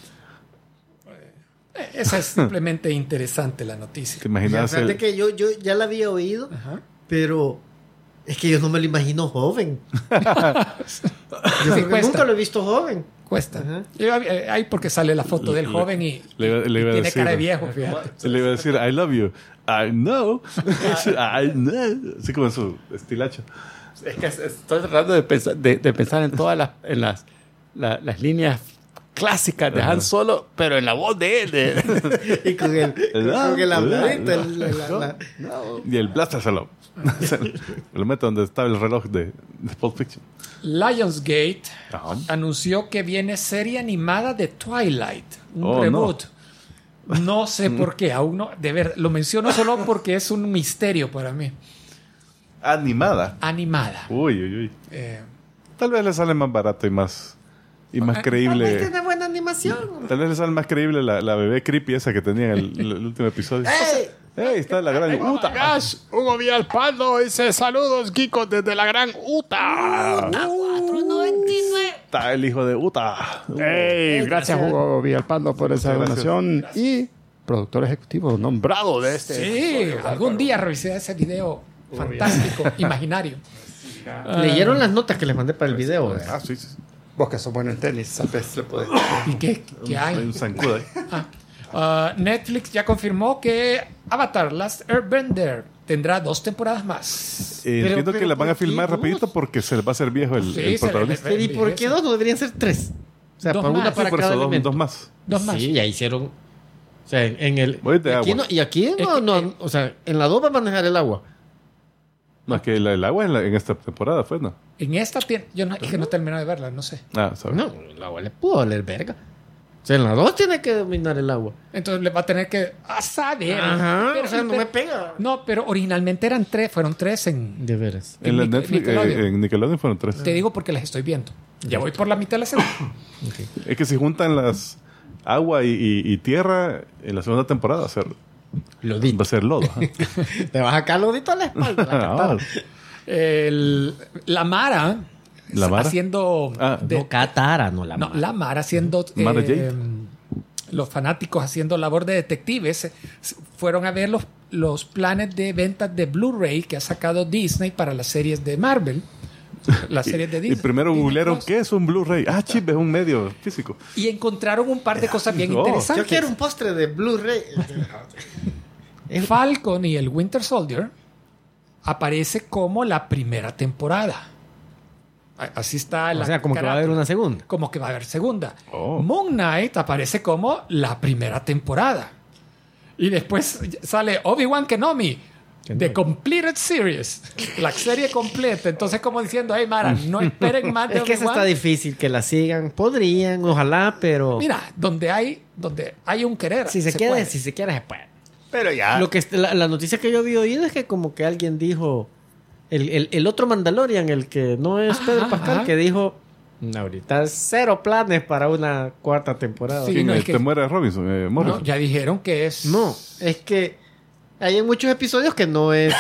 C: Esa es simplemente interesante la noticia.
B: ¿Te imaginas?
D: Fíjate que yo ya la había oído,
C: Ajá.
D: pero es que yo no me lo imagino joven. Yo
C: Sí,
D: creo que
C: cuesta.
D: nunca lo he visto joven.
C: Cuesta.
D: Ajá.
C: Ahí porque sale la foto del joven y
B: le iba a
C: tiene
B: decir-
C: cara de viejo, fíjate.
B: Le iba a decir, I love you. I know. I know. Así como en su estilacho.
A: Es que estoy tratando de pensar en todas las líneas clásicas de Han Solo, pero en la voz de él.
D: Y con el amorito,
B: Y el blaster se lo mete donde estaba el reloj de Pulp Fiction.
C: Lionsgate
B: Ajá.
C: anunció que viene serie animada de Twilight, un
B: Oh,
C: reboot. No sé por qué, aún no. De ver, lo menciono solo porque es un misterio para mí.
B: Animada.
C: Animada.
B: Uy.
C: Eh,
B: Tal vez le sale más barato y más creíble.
D: Tiene buena animación.
B: Tal vez le sale más creíble la bebé creepy esa que tenía en el último episodio.
D: ¡Ey!
B: ¡Ey! Está la gran Uta.
A: Hugo Villalpando dice saludos, Kiko, desde la gran Uta.
D: 4.99.
B: Está el hijo de Uta.
A: Hey, gracias, Hugo Villalpando, por esa
B: Muchas
A: donación. Y productor ejecutivo nombrado de este.
C: sí, algún día revisé ese video fantástico, imaginario.
D: Leyeron las notas que les mandé para el video.
B: Ah, sí.
A: Vos que sos bueno en tenis, sabes, le podés.
C: ¿Y qué
B: Hay
C: hay?
B: un zancudo ahí.
C: Netflix ya confirmó que Avatar Last Airbender tendrá 2 temporadas más.
B: Entiendo que
D: pero
B: las van a
D: ¿por qué
B: filmar
D: dos?
B: rapidito porque se les va a hacer viejo el
C: Sí,
B: protagonista.
C: se
D: ¿Y por qué dos? No deberían ser 3. O sea,
C: Dos
D: para
C: más.
D: una
C: Sí,
D: para
B: Por
D: cada
B: eso
D: elemento.
B: dos más.
C: 2 más.
D: Sí, ya hicieron. O sea, en el.
B: Voy de
D: aquí
B: agua.
D: no, y aquí
C: Es
D: no,
C: que-
D: no. O sea, en la 2 va a manejar el agua.
B: No, es que el agua en esta temporada fue, ¿no?
C: En esta yo no, es que no termino de verla, no sé.
B: Ah, ¿sabes?
D: No, el agua le pudo oler verga. O sea, en la 2 tiene que dominar el agua.
C: Entonces le va a tener que saber.
D: Ajá,
C: Pero,
D: o sea, no me pega.
C: No, pero originalmente fueron 3 en...
D: De veras.
B: En la
C: en
B: Netflix,
C: Nickelodeon.
B: en Nickelodeon fueron 3.
C: Te digo porque las estoy viendo. Ya voy por la mitad de la segunda.
B: Es que si juntan las agua y tierra en la segunda temporada va a ser lodo. Ajá.
D: Te vas a sacar lodito a la espalda. La catarra.
C: La Mara...
B: ¿La Mara?
C: Haciendo...
D: No, Catara, no la
C: No,
D: Mara.
C: la Mara haciendo...
B: Mara Jade.
C: Los fanáticos haciendo labor de detectives fueron a ver los planes de ventas de Blu-ray que ha sacado Disney para las series de Marvel. Las series de
B: Y
C: Disney.
B: primero
C: Disney
B: googlearon
C: Plus.
B: qué es un Blu-ray. Ah, chip, es un medio físico.
C: Y encontraron un par de cosas bien
B: No,
C: interesantes.
D: Yo quiero un postre de Blu-ray.
C: Falcon y el Winter Soldier aparece como la primera temporada. Así está la
D: O sea, como que va a haber una segunda.
C: Como que va a haber segunda.
B: Oh.
C: Moon Knight aparece como la primera temporada. Y después sale Obi-Wan Kenobi. The Completed Series. La serie completa. Entonces, como diciendo, hey, Mara, no esperen más de
D: Es que esa
C: Obi-Wan.
D: está difícil que la sigan. Podrían, ojalá, pero...
C: Mira, donde hay un querer.
D: si se quiere,
C: puede.
D: si se quiere, se puede.
A: Pero ya.
D: Lo que la noticia que yo había oído es que como que alguien dijo... El otro Mandalorian, el que no es Pedro Pascal,
C: ajá.
D: que dijo... Ahorita 0 planes para una 4ª temporada.
C: Sí,
B: ¿Quién
C: no,
B: es?
C: es que-
B: Te muere Robinson, Morrison.
C: No, ya dijeron que es...
D: No, es que hay muchos episodios que no es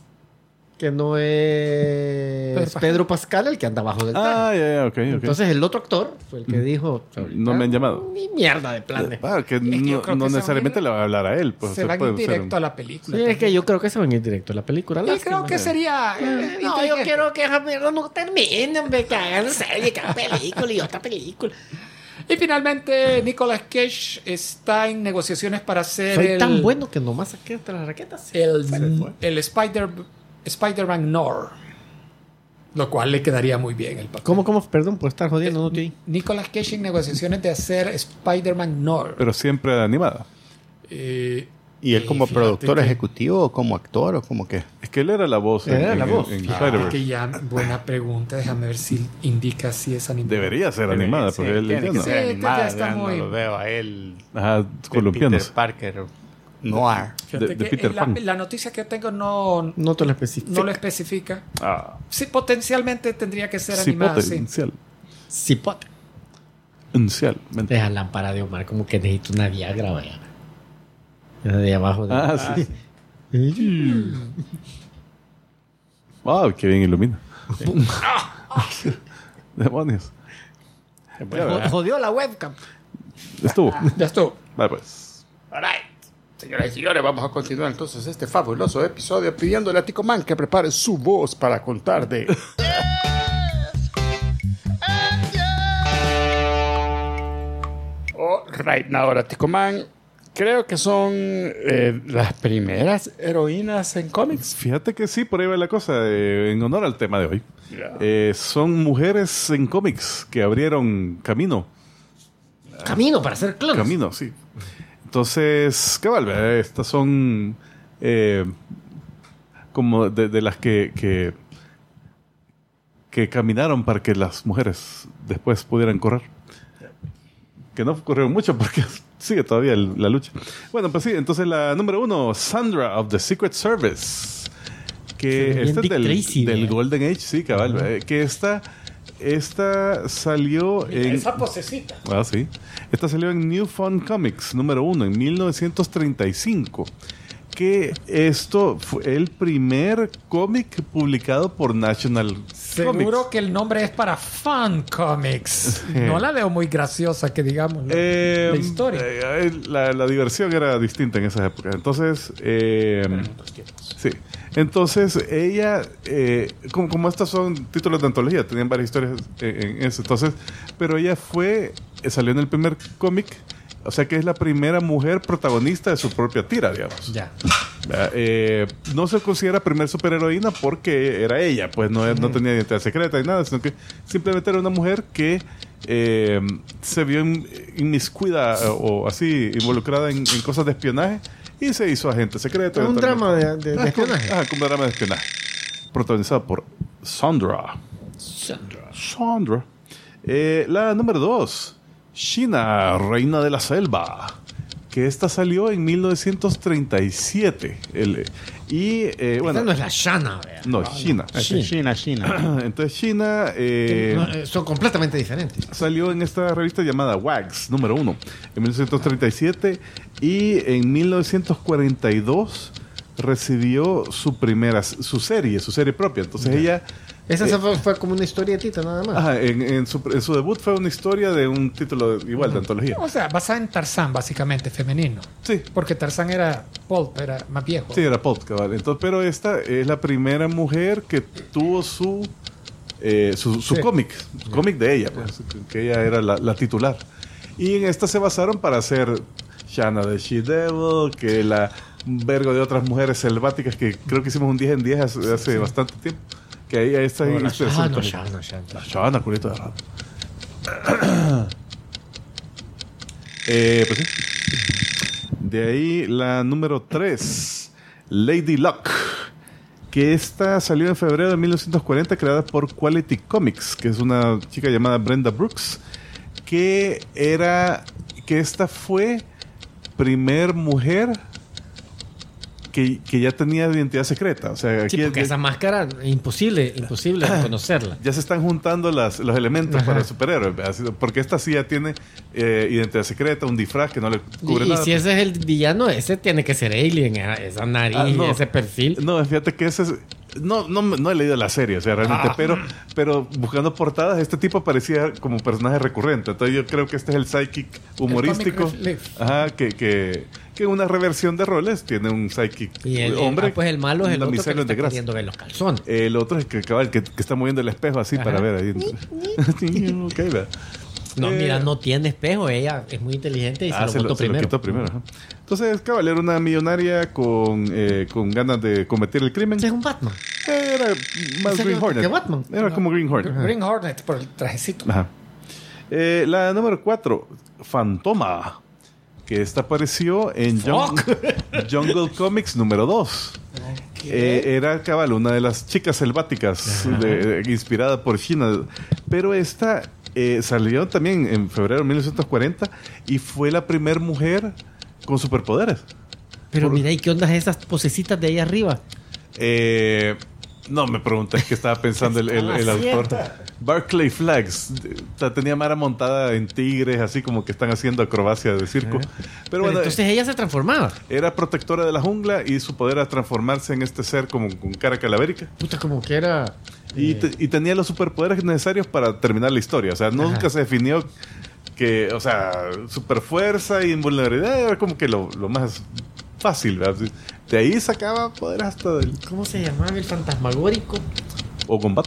D: Pedro Pascal el que anda abajo del traje.
B: Ah, ya, ok.
D: Entonces el otro actor fue el que dijo
B: No me han llamado.
D: Ni mierda de planes.
B: Ah, que
C: yo creo
B: no
C: que se
B: necesariamente
C: van a ir-
B: le va a hablar a él. Pues,
C: se van a ir
B: puede ser
C: directo a la película.
D: Sí, es que yo creo que se van a ir directo a la película.
C: Y
D: Lástima.
C: creo que sería...
D: No, yo quiero que esa mierda no termine, hombre, que hagan serie, que hagan película y otra película.
C: Y finalmente, Nicolas Cage está en negociaciones para hacer
D: Soy tan bueno que nomás saqué hasta las raquetas.
C: el Spider-Man Noir. Lo cual le quedaría muy bien el papel.
D: ¿Cómo? Perdón por estar jodiendo, no te oí.
C: Nicolas Cage en negociaciones de hacer Spider-Man Noir.
B: Pero siempre animada.
A: ¿Y él como
C: fíjate
A: productor
C: que-
A: ejecutivo o como actor o como qué?
B: Es que él era la voz
D: Era la voz.
B: en
C: Ah,
B: Spider-Verse.
C: que ya, buena pregunta. Déjame ver si indica si es animada.
B: Debería ser animada, porque él
A: tiene que
B: entiende.
A: ser
C: Sí,
A: animada,
C: ya está
A: ya no
C: muy-
A: lo veo a él.
B: Ajá,
A: de Peter
B: columpiándose.
A: Parker Noir.
C: Fíjate
B: de
C: que
B: Peter Pan.
C: la noticia que yo tengo no
D: No te lo especifico.
C: lo especifica.
B: Ah,
C: Sí, potencialmente tendría que ser
B: sí,
C: animada, sí.
B: potencial.
D: Cipote.
B: Potencialmente.
D: Deja lámpara de Omar, como que necesito una Viagra, vaya. De abajo.
B: Ah, sí. Wow, qué bien ilumina. Demonios.
D: Jodió la webcam.
B: Estuvo.
C: Ya estuvo.
B: Vale, pues.
A: Alright. Señoras y señores, vamos a continuar entonces este fabuloso episodio pidiéndole a Tico Man que prepare su voz para contar de... Alright, ahora Tico Man, creo que son las primeras heroínas en cómics.
B: Fíjate que sí, por ahí va la cosa, en honor al tema de hoy.
A: Ya.
B: Son mujeres en cómics que abrieron camino.
D: Camino para hacer clones.
B: Camino, sí. Entonces, cabal, estas son como de las que caminaron para que las mujeres después pudieran correr. Que no corrieron mucho porque sigue todavía la lucha. Bueno, pues sí, entonces la número 1, Sandra of the Secret Service. Que
D: Bien
B: esta es
D: Dick Tracy,
B: del
D: ¿verdad?
B: Golden Age, sí, cabal. Que esta salió en...
C: Esa posecita.
B: Ah, sí. Esta salió en New Fun Comics, número 1, en 1935. Que esto fue el primer cómic publicado por National
C: Seguro
B: Comics.
C: que el nombre es para Fun Comics. No la veo muy graciosa, que digamos. ¿no? La historia.
B: La diversión era distinta en esa época. Entonces, sí. Entonces, ella, como estas son títulos de antología, tenían varias historias en eso. Entonces, pero ella salió en el primer cómic, o sea que es la primera mujer protagonista de su propia tira, digamos.
D: Ya.
B: No se considera primer superheroína porque era ella, pues no tenía identidad secreta ni nada, sino que simplemente era una mujer que se vio inmiscuida o así involucrada en cosas de espionaje y se hizo agente secreto.
D: Un drama de espionaje.
B: Como un drama de espionaje. protagonizada por Sandra. La número 2, Sheena, Reina de la Selva, que esta salió en 1937.
D: Esta no es la Shanna, ¿verdad?
B: No, Sheena.
A: China.
B: Entonces Sheena
D: son completamente diferentes.
B: salió en esta revista llamada Wags, número 1, en 1937, y en 1942 recibió su serie propia. Entonces ella...
D: Esa fue como una historietita nada más.
B: Ajá, en su debut fue una historia de un título igual de antología.
C: O sea, basada en Tarzán, básicamente, femenino.
B: Sí.
C: Porque Tarzán era pulp, era más viejo.
B: Sí, era pulp, cabal. Entonces, pero esta es la primera mujer que tuvo su cómic de ella, pues, que ella era la titular. Y en esta se basaron para hacer Shanna the She-Devil, que un vergo de otras mujeres selváticas que creo que hicimos un 10 en 10 hace bastante tiempo. Que ahí está inspiración. La Shanna, culito de rato. Pues sí. De ahí la número 3, Lady Luck, que esta salió en febrero de 1940, creada por Quality Comics, que es una chica llamada Brenda Brooks, que esta fue primer mujer que ya tenía identidad secreta. O sea, aquí
D: porque esa máscara imposible reconocerla.
B: Ya se están juntando los elementos para el superhéroe, porque esta sí ya tiene identidad secreta, un disfraz que no le cubre nada.
D: Y si ese es el villano, ese tiene que ser Alien, esa nariz, ese perfil.
B: No, fíjate que ese es... No he leído la serie, o sea, realmente, pero buscando portadas, este tipo parecía como personaje recurrente. Entonces yo creo que este es el sidekick humorístico. Que en una reversión de roles tiene un sidekick hombre.
D: Pues el malo es el otro que está queriendo ver los calzones.
B: El otro es que está moviendo el espejo así para ver ahí. Okay,
D: mira, no tiene espejo. Ella es muy inteligente y se lo quitó primero.
B: Ajá. Entonces, cabal, era una millonaria con ganas de cometer el crimen.
D: Es un Batman.
B: Era más Green Hornet.
D: ¿Qué Batman?
B: Era como Green Hornet.
C: Green Hornet por el trajecito.
B: Ajá. La número 4, Fantoma, que esta apareció en Jungle Comics número 2. Era cabal una de las chicas selváticas inspirada por Sheena, pero esta salió también en febrero de 1940 y fue la primera mujer con superpoderes.
D: Pero mira, ¿y qué onda esas posecitas de ahí arriba?
B: No me preguntes qué estaba pensando el autor. Barclay Flags tenía Mara montada en tigres, así como que están haciendo acrobacia de circo. Pero bueno,
D: entonces ella se transformaba.
B: Era protectora de la jungla y su poder era transformarse en este ser como con cara calavérica.
D: Puta, como que era...
B: Y tenía los superpoderes necesarios para terminar la historia. O sea, nunca se definió que, o sea, superfuerza y invulnerabilidad era como que lo más fácil, ¿verdad? De ahí sacaba poder hasta del...
D: ¿Cómo se llamaba el fantasmagórico?
B: Ogombat.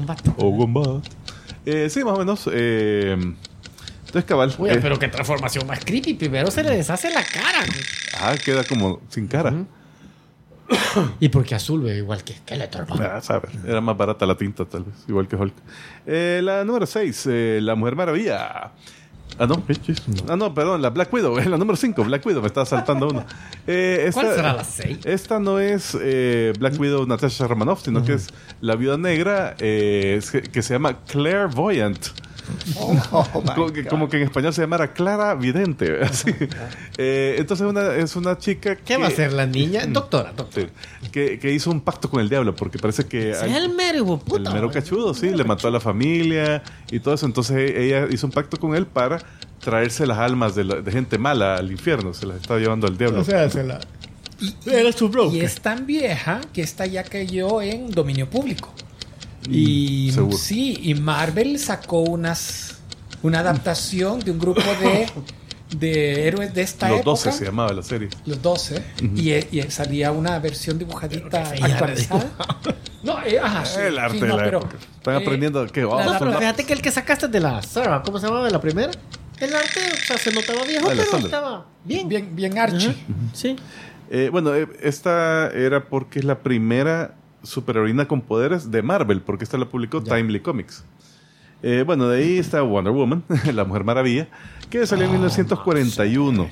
B: Sí, más o menos. Entonces, cabal.
D: Oye, pero qué transformación más creepy. Primero se le deshace la cara.
B: Queda como sin cara.
D: ¿Y por qué azul, ve? Igual que Skeletor?
B: ¿Sabes? Era más barata la tinta, tal vez. Igual que Hulk. La número 6, La Mujer Maravilla. Perdón, la Black Widow. La número 5, Black Widow. Me estaba saltando uno.
D: ¿Cuál será la 6?
B: Esta no es Black Widow Natasha Romanoff, sino que es la Viuda Negra que se llama Clairvoyant. Como que en español se llamara Clara Vidente. Entonces es una chica
D: ¿Qué va a ser la niña? Doctora.
B: Que hizo un pacto con el diablo, porque parece que
D: es el mero puta.
B: El mero cachudo, sí, le mató a la familia y todo eso. Entonces ella hizo un pacto con él para traerse las almas de gente mala al infierno. Se las estaba llevando al diablo.
D: O sea, era su broker.
C: Y es tan vieja que esta ya cayó en dominio público. Y sí, y Marvel sacó una adaptación de un grupo de héroes de esta época.
B: Los 12 se llamaba la serie.
C: Los 12. Y salía una versión dibujadita actualizada. Sí,
B: el arte de la época. Están aprendiendo que
D: pero fíjate que el que sacaste de la Sarah, ¿cómo se llamaba de la primera? El arte, o sea, se notaba viejo, pero estaba
C: bien Archie.
D: Sí.
B: Bueno, esta era porque es la primera superheroína con poderes de Marvel, porque esta la publicó Timely Comics. Bueno, de ahí está Wonder Woman, la Mujer Maravilla, que salió en 1941.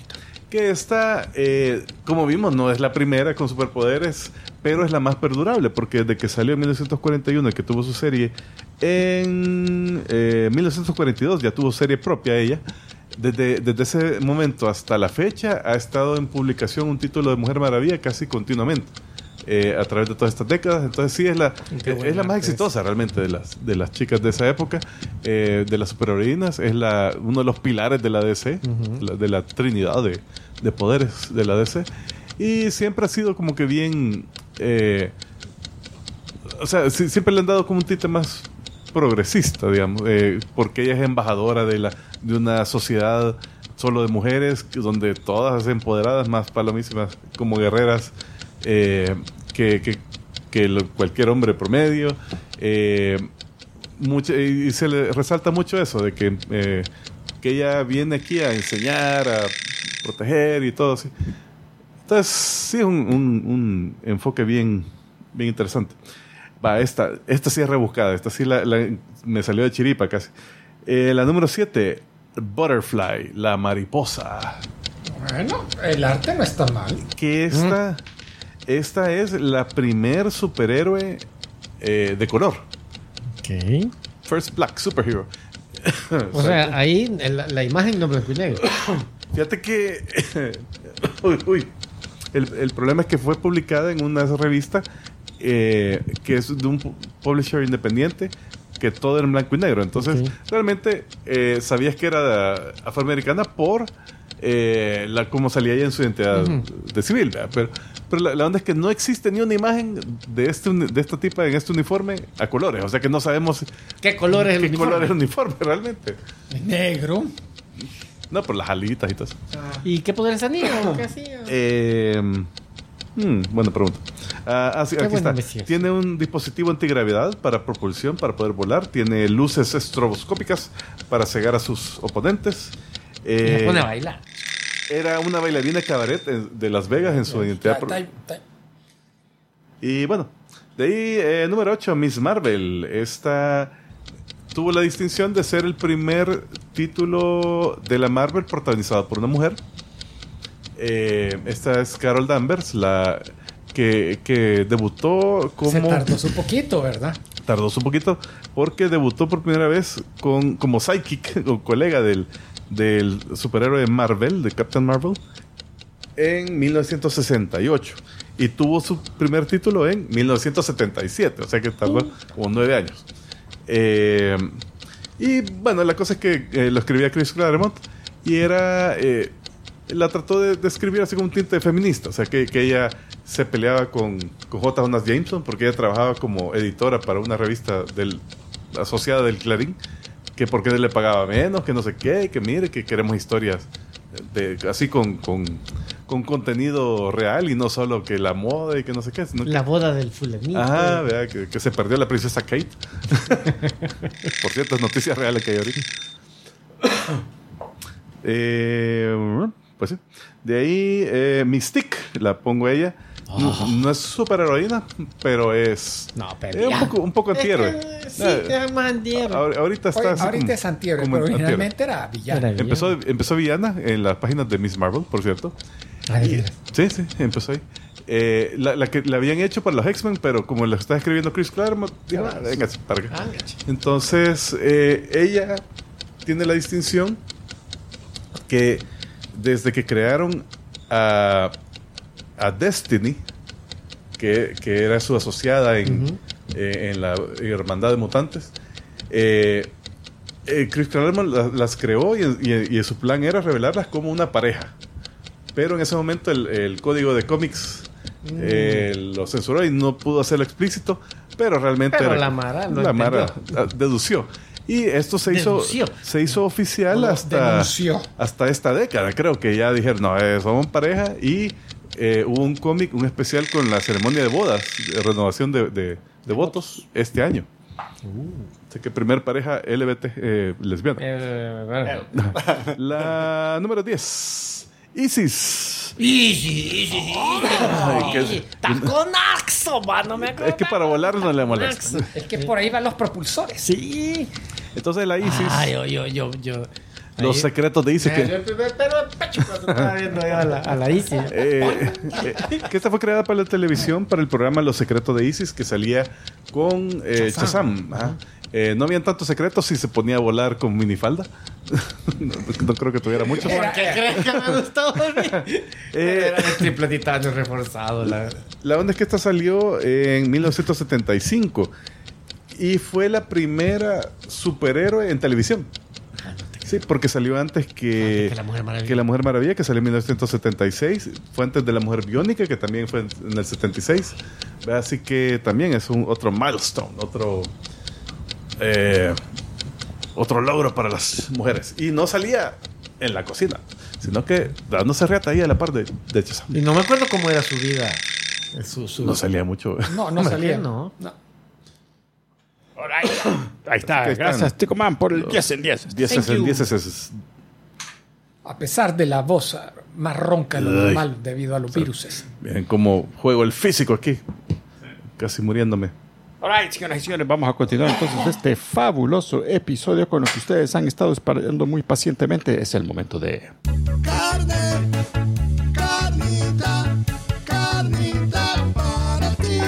B: Que esta, como vimos, no es la primera con superpoderes, pero es la más perdurable, porque desde que salió en 1941 y que tuvo su serie, en 1942 ya tuvo serie propia ella. Desde ese momento hasta la fecha ha estado en publicación un título de Mujer Maravilla casi continuamente. A través de todas estas décadas. Entonces sí es la más exitosa realmente de las chicas de esa época, de las superheroínas. Es uno de los pilares de la DC, de la trinidad de poderes de la DC, y siempre ha sido como que bien o sea, siempre le han dado como un tinte más progresista, digamos, porque ella es embajadora de una sociedad solo de mujeres, donde todas empoderadas, más palomísimas como guerreras que cualquier hombre promedio. Y se le resalta mucho eso de que ella viene aquí a enseñar, a proteger y todo así. Entonces sí es un enfoque bien interesante. Esta sí es rebuscada, esta sí me salió de chiripa casi. La número 7, Butterfly, la mariposa.
C: Bueno, el arte no está mal.
B: Que esta es la primer superhéroe de color.
D: Ok.
B: First black superhero.
D: O sea, ahí la imagen no blanco y negro.
B: Fíjate que el problema es que fue publicada en una revista que es de un publisher independiente, que todo era en blanco y negro. Entonces, realmente sabías que era afroamericana por cómo salía ella en su identidad de civil, ¿verdad? Pero la onda es que no existe ni una imagen de esta tipa en este uniforme a colores. O sea que no sabemos
D: qué color es
B: el uniforme realmente.
C: Negro.
B: No, por las alitas y todo eso.
D: ¿Y qué poderes tenía? ¿Qué hacía?
B: Buena pregunta. Aquí está. Tiene un dispositivo antigravedad para propulsión, para poder volar. Tiene luces estroboscópicas para cegar a sus oponentes.
D: Se pone a bailar.
B: Era una bailarina cabaret de Las Vegas en su identidad. Y bueno, de ahí, número 8, Miss Marvel. Esta tuvo la distinción de ser el primer título de la Marvel protagonizado por una mujer. Esta es Carol Danvers, la que debutó como...
C: Se tardó un poquito, ¿verdad?
B: Tardó un poquito porque debutó por primera vez como sidekick o colega del superhéroe Marvel, de Captain Marvel, en 1968. Y tuvo su primer título en 1977, o sea que tardó como 9 años. Y bueno, la cosa es que lo escribía Chris Claremont y la trató de escribir así como un tinte feminista, o sea que ella se peleaba con J. Jonas Jameson porque ella trabajaba como editora para una revista asociada del Clarín, que porque le pagaba menos, que no sé qué, que mire, que queremos historias así con contenido real y no solo que la moda y que no sé qué, sino
D: la boda del fulanito.
B: Ajá, ¿verdad? Que se perdió la princesa Kate. Por cierto, es noticias reales que hay ahorita. Pues sí. De ahí, Mystique, la pongo ella. No es superheroína, pero es un poco antihéroe.
D: Sí, es más antihéroe.
B: Ahorita está así
C: ahorita es antihéroe, pero originalmente era villana.
B: Empezó villana en las páginas de Miss Marvel, por cierto. Sí, empezó ahí. La que la habían hecho para los X-Men, pero como lo está escribiendo Chris Claremont, dijo, venga, para acá. Entonces, ella tiene la distinción que desde que crearon a Destiny, que era su asociada en la Hermandad de Mutantes, Chris Claremont las creó y su plan era revelarlas como una pareja. Pero en ese momento el código de cómics lo censuró y no pudo hacerlo explícito, pero realmente
D: la Mara
B: dedució. Y esto se hizo oficial hasta esta década. Creo que ya dijeron, no, somos pareja. Y hubo un cómic, un especial con la ceremonia de bodas, de renovación de votos este año. Así que primer pareja LGBT lesbiana. La número 10, Isis.
D: Taconaxo, no me acuerdo.
B: Es que para volar no le molesta.
C: Es que por ahí van los propulsores.
B: Sí. Entonces la Isis.
D: Yo.
B: Los secretos de Isis.
D: Pero Pikachu cuando estaba viendo ahí a la Isis.
B: Que esta fue creada para la televisión, para el programa Los Secretos de Isis, que salía con Shazam. No habían tantos secretos si se ponía a volar con minifalda. No creo que tuviera mucho.
D: ¿Por qué crees que me gustó a mí? Era el triple titanio reforzado.
B: La onda es que esta salió en 1975 y fue la primera superhéroe en televisión. Sí, porque salió antes que
D: La Mujer Maravilla.
B: Que La Mujer Maravilla, que salió en 1976. Fue antes de La Mujer Biónica, que también fue en el 76. Así que también es otro milestone, otro logro para las mujeres. Y no salía en la cocina, sino que dándose reata ahí a la par de Shazam.
D: Y no me acuerdo cómo era su vida.
B: No salía mucho.
C: No salía.
D: No.
A: Ahí está.
B: Ahí están.
A: Gracias, Ticoman, por el 10 en 10.
B: 10 es el 10 es.
C: A pesar de la voz más ronca de lo normal debido a los viruses.
B: Miren cómo juego el físico aquí. Casi muriéndome.
A: Alright, señoras y señores, vamos a continuar entonces este fabuloso episodio con lo que ustedes han estado esperando muy pacientemente. Es el momento de...
E: Carnita para ti.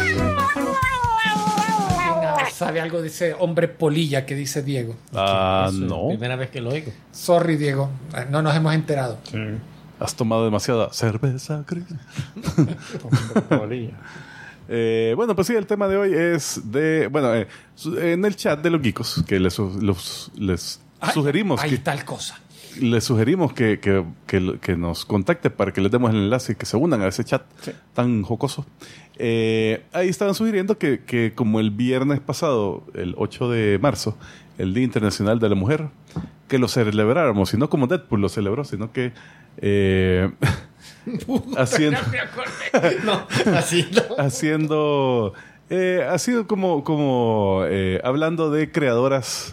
C: ¿Sabe algo de ese hombre polilla que dice Diego?
B: No.
D: Primera vez que lo oigo.
C: Sorry, Diego. No nos hemos enterado.
B: Has tomado demasiada cerveza, Chris. Bueno, pues sí, el tema de hoy es de... Bueno, en el chat de los geekos, que les sugerimos...
C: Hay
B: que,
C: tal cosa.
B: les sugerimos que nos contacte para que les demos el enlace y que se unan a ese chat tan jocoso. Ahí estaban sugiriendo que como el viernes pasado, el 8 de marzo, el Día Internacional de la Mujer, que lo celebráramos, y no como Deadpool lo celebró, sino que haciendo ha sido como hablando de creadoras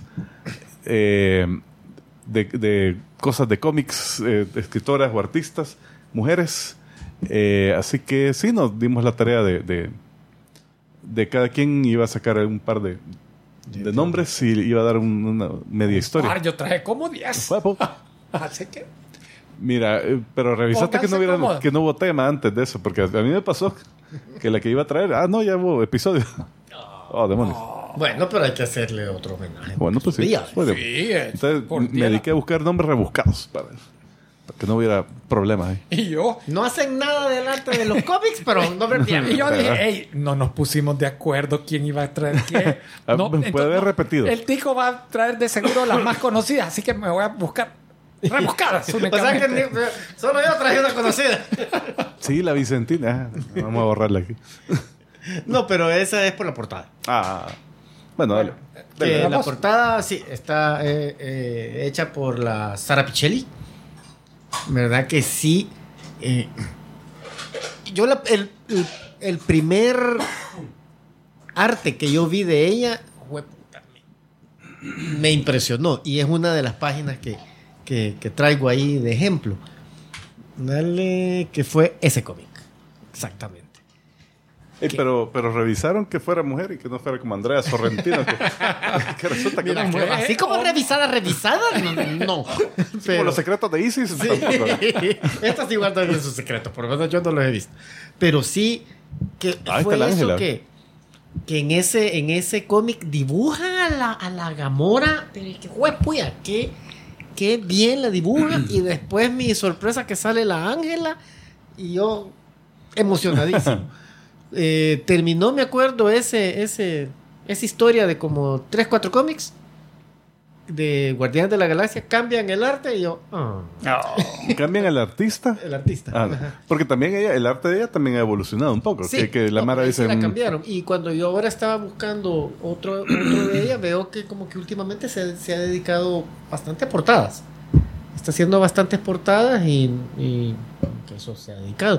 B: de cosas de cómics, de escritoras o artistas, mujeres. Así que sí, nos dimos la tarea de cada quien iba a sacar un par de nombres y iba a dar una media historia.
C: Yo traje como 10. Así que...
B: Mira, pero revisaste que no hubo tema antes de eso, porque a mí me pasó que la que iba a traer, ya hubo episodio. Demonios.
D: Bueno, pero hay que hacerle otro homenaje.
B: Bueno, pues sí. Entonces me dediqué a buscar nombres rebuscados para que no hubiera problemas ahí.
C: Y yo...
D: No hacen nada del arte de los cómics, pero no me pierden.
C: Y yo dije, no nos pusimos de acuerdo quién iba a traer qué.
B: Puede haber repetido.
C: El Tico va a traer de seguro las más conocidas, así que me voy a buscar rebuscadas únicamente.
D: O sea que solo yo traje una conocida.
B: Sí, la Vicentina. Vamos a borrarla aquí.
D: No, pero esa es por la portada.
B: Bueno, dale.
D: Que la portada, sí, está hecha por la Sara Pichelli. ¿Verdad que sí? Yo el primer arte que yo vi de ella me impresionó. Y es una de las páginas que traigo ahí de ejemplo. Dale, que fue ese cómic. Exactamente.
B: Pero revisaron que fuera mujer y que no fuera como Andrea Sorrentino, que resulta que no es mujer.
D: Así como revisada, no.
B: Como los secretos de Isis.
D: Sí. Estas igual también sus secretos, por lo menos yo no los he visto. Pero sí que fue eso que en ese cómic dibuja a la Gamora, pero que huepuya, qué bien la dibuja. Y después mi sorpresa que sale la Ángela y yo emocionadísimo. Terminó, me acuerdo, esa historia de como 3-4 cómics de Guardianes de la Galaxia. Cambian el arte y yo
B: ¿Cambian el artista?
D: El artista.
B: Porque también el arte de ella también ha evolucionado un poco.
D: Sí,
B: que la Mara dice...
D: la cambiaron. Y cuando yo ahora estaba buscando otro de ella, veo que como que últimamente se ha dedicado bastante a portadas. Está haciendo bastantes portadas y que eso se ha dedicado.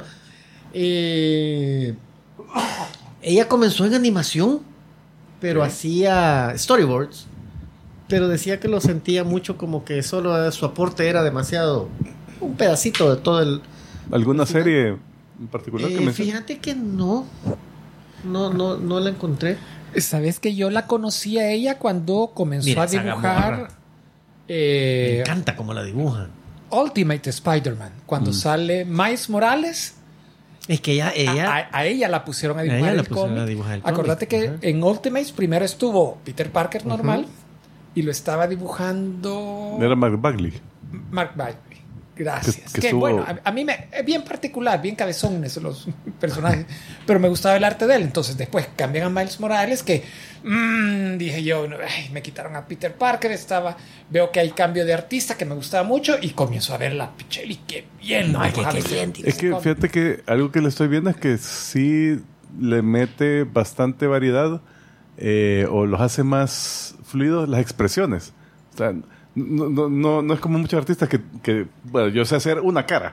D: Ella comenzó en animación, pero hacía storyboards, pero decía que lo sentía mucho como que solo su aporte era demasiado, un pedacito de todo el...
B: ¿Alguna serie en particular que
D: fíjate que no la encontré.
C: ¿Sabes que yo la conocí a ella cuando comenzó a dibujar?
D: Me encanta cómo la dibujan.
C: Ultimate Spider-Man, cuando sale Miles Morales.
D: Es que ella
C: A ella la pusieron a
D: a
C: dibujar
D: ella la
C: el
D: pusieron
C: cómic.
D: a dibujar el cómic.
C: Acordate que
D: Ajá.
C: en Ultimates primero estuvo Peter Parker normal y lo estaba dibujando
B: Era Mark Bagley.
C: Mark Bagley. Gracias.
B: Que
C: Que
B: estuvo-
C: bueno, a mí es bien particular, bien cabezones los personajes, pero me gustaba el arte de él. Entonces después cambian a Miles Morales, que dije yo, ay, me quitaron a Peter Parker, veo que hay cambio de artista que me gustaba mucho y comienzo a ver la pichel y qué bien.
D: No,
C: dibujado
D: qué
C: ese-
D: bien,
C: ese
B: Es que
C: cómic.
B: fíjate que algo que le estoy viendo es que sí le mete bastante variedad o los hace más fluidos las expresiones. O sea, no es como muchos artistas que bueno, yo sé hacer una cara.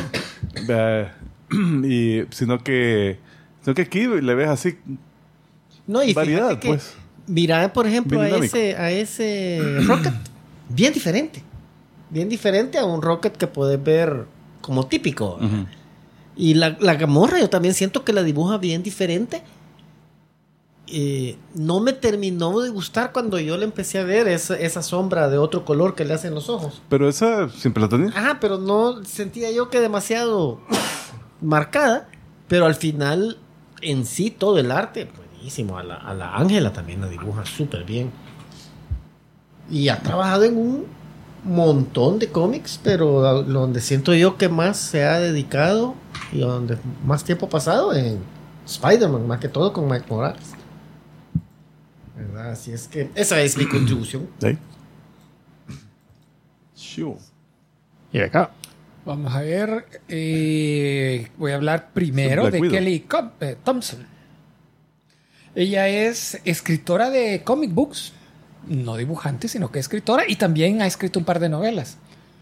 B: Sino que aquí le ves así
D: No, y
B: variedad,
D: fíjate que,
B: pues.
D: mira, por ejemplo,
B: Bien
D: a
B: dinámico.
D: ese Rocket, bien diferente. Bien diferente a un Rocket que puedes ver como típico.
B: Ujú.
D: Y la Gamorra, yo también siento que la dibuja bien diferente. No me terminó de gustar cuando yo le empecé a ver esa sombra de otro color que le hacen los ojos.
B: Pero esa siempre la tenía.
D: Ajá, pero no sentía yo que demasiado marcada. Pero al final, en sí, todo el arte, buenísimo. A la Ángela también la dibuja súper bien. Y ha trabajado en un montón de cómics, pero donde siento yo que más se ha dedicado y donde más tiempo ha pasado en Spider-Man, más que todo con Mike Morales. ¿Verdad? Así es que esa es mi contribución.
B: ¿Sí? Sure.
A: Y acá.
C: Vamos a ver. Voy a hablar primero
B: Black
C: de
B: Widow.
C: Kelly Thompson. Ella es escritora de comic books, no dibujante, sino que escritora, y también ha escrito un par de novelas.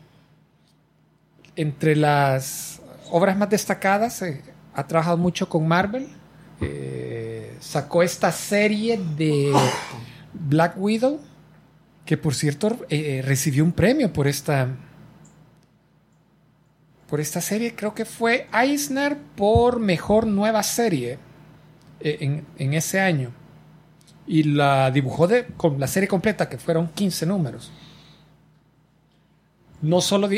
C: Entre las obras más destacadas, ha trabajado mucho con Marvel. Sacó esta serie de Black Widow, que por cierto recibió un premio por esta serie. Creo que fue Eisner por mejor nueva serie en ese año, y la dibujó con la serie completa, que fueron 15 números. No solo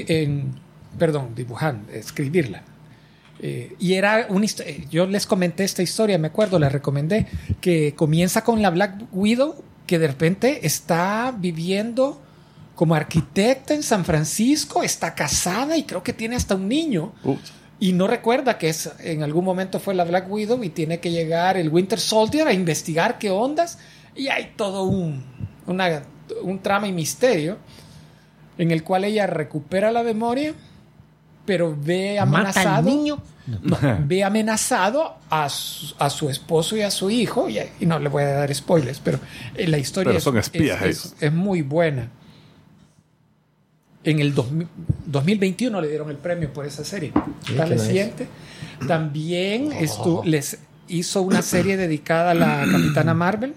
C: escribirla. Y era yo les comenté esta historia, me acuerdo, la recomendé, que comienza con la Black Widow, que de repente está viviendo como arquitecta en San Francisco, está casada y creo que tiene hasta un niño. Y no recuerda que en algún momento fue la Black Widow, y tiene que llegar el Winter Soldier a investigar qué ondas. Y hay todo un trama y misterio en el cual ella recupera la memoria, pero ve
D: Mata al
C: amenazado.
D: niño.
C: Ve amenazado a su esposo y a su hijo. Y no le voy a dar spoilers, pero la historia
B: Pero son espías ellos.
C: es muy buena. En el 2021 le dieron el premio por esa serie. Está
D: qué nice.
C: reciente. También les hizo una serie dedicada a la Capitana Marvel.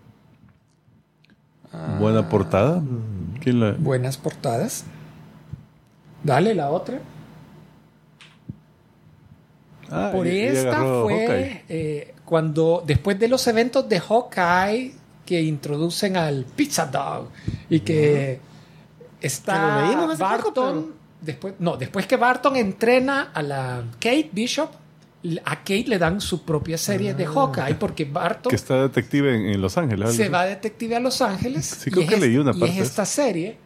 B: Buena portada. ¿Quién la...?
C: Buenas portadas. Dale, la otra.
B: Ah,
C: Por
B: y
C: esta
B: agarró Hawkeye.
C: fue cuando, después de los eventos de Hawkeye, que introducen al Pizza Dog y que
D: Que lo
C: está
D: leímos hace
C: Barton,
D: poco,
C: después que Barton entrena a la Kate Bishop, a Kate le dan su propia serie de Hawkeye, porque Barton
B: Que está detective en Los Ángeles. algo
C: se
B: así.
C: va a detective a Los Ángeles.
B: Sí, creo que leí una
C: y
B: parte
C: es
B: de
C: esta serie.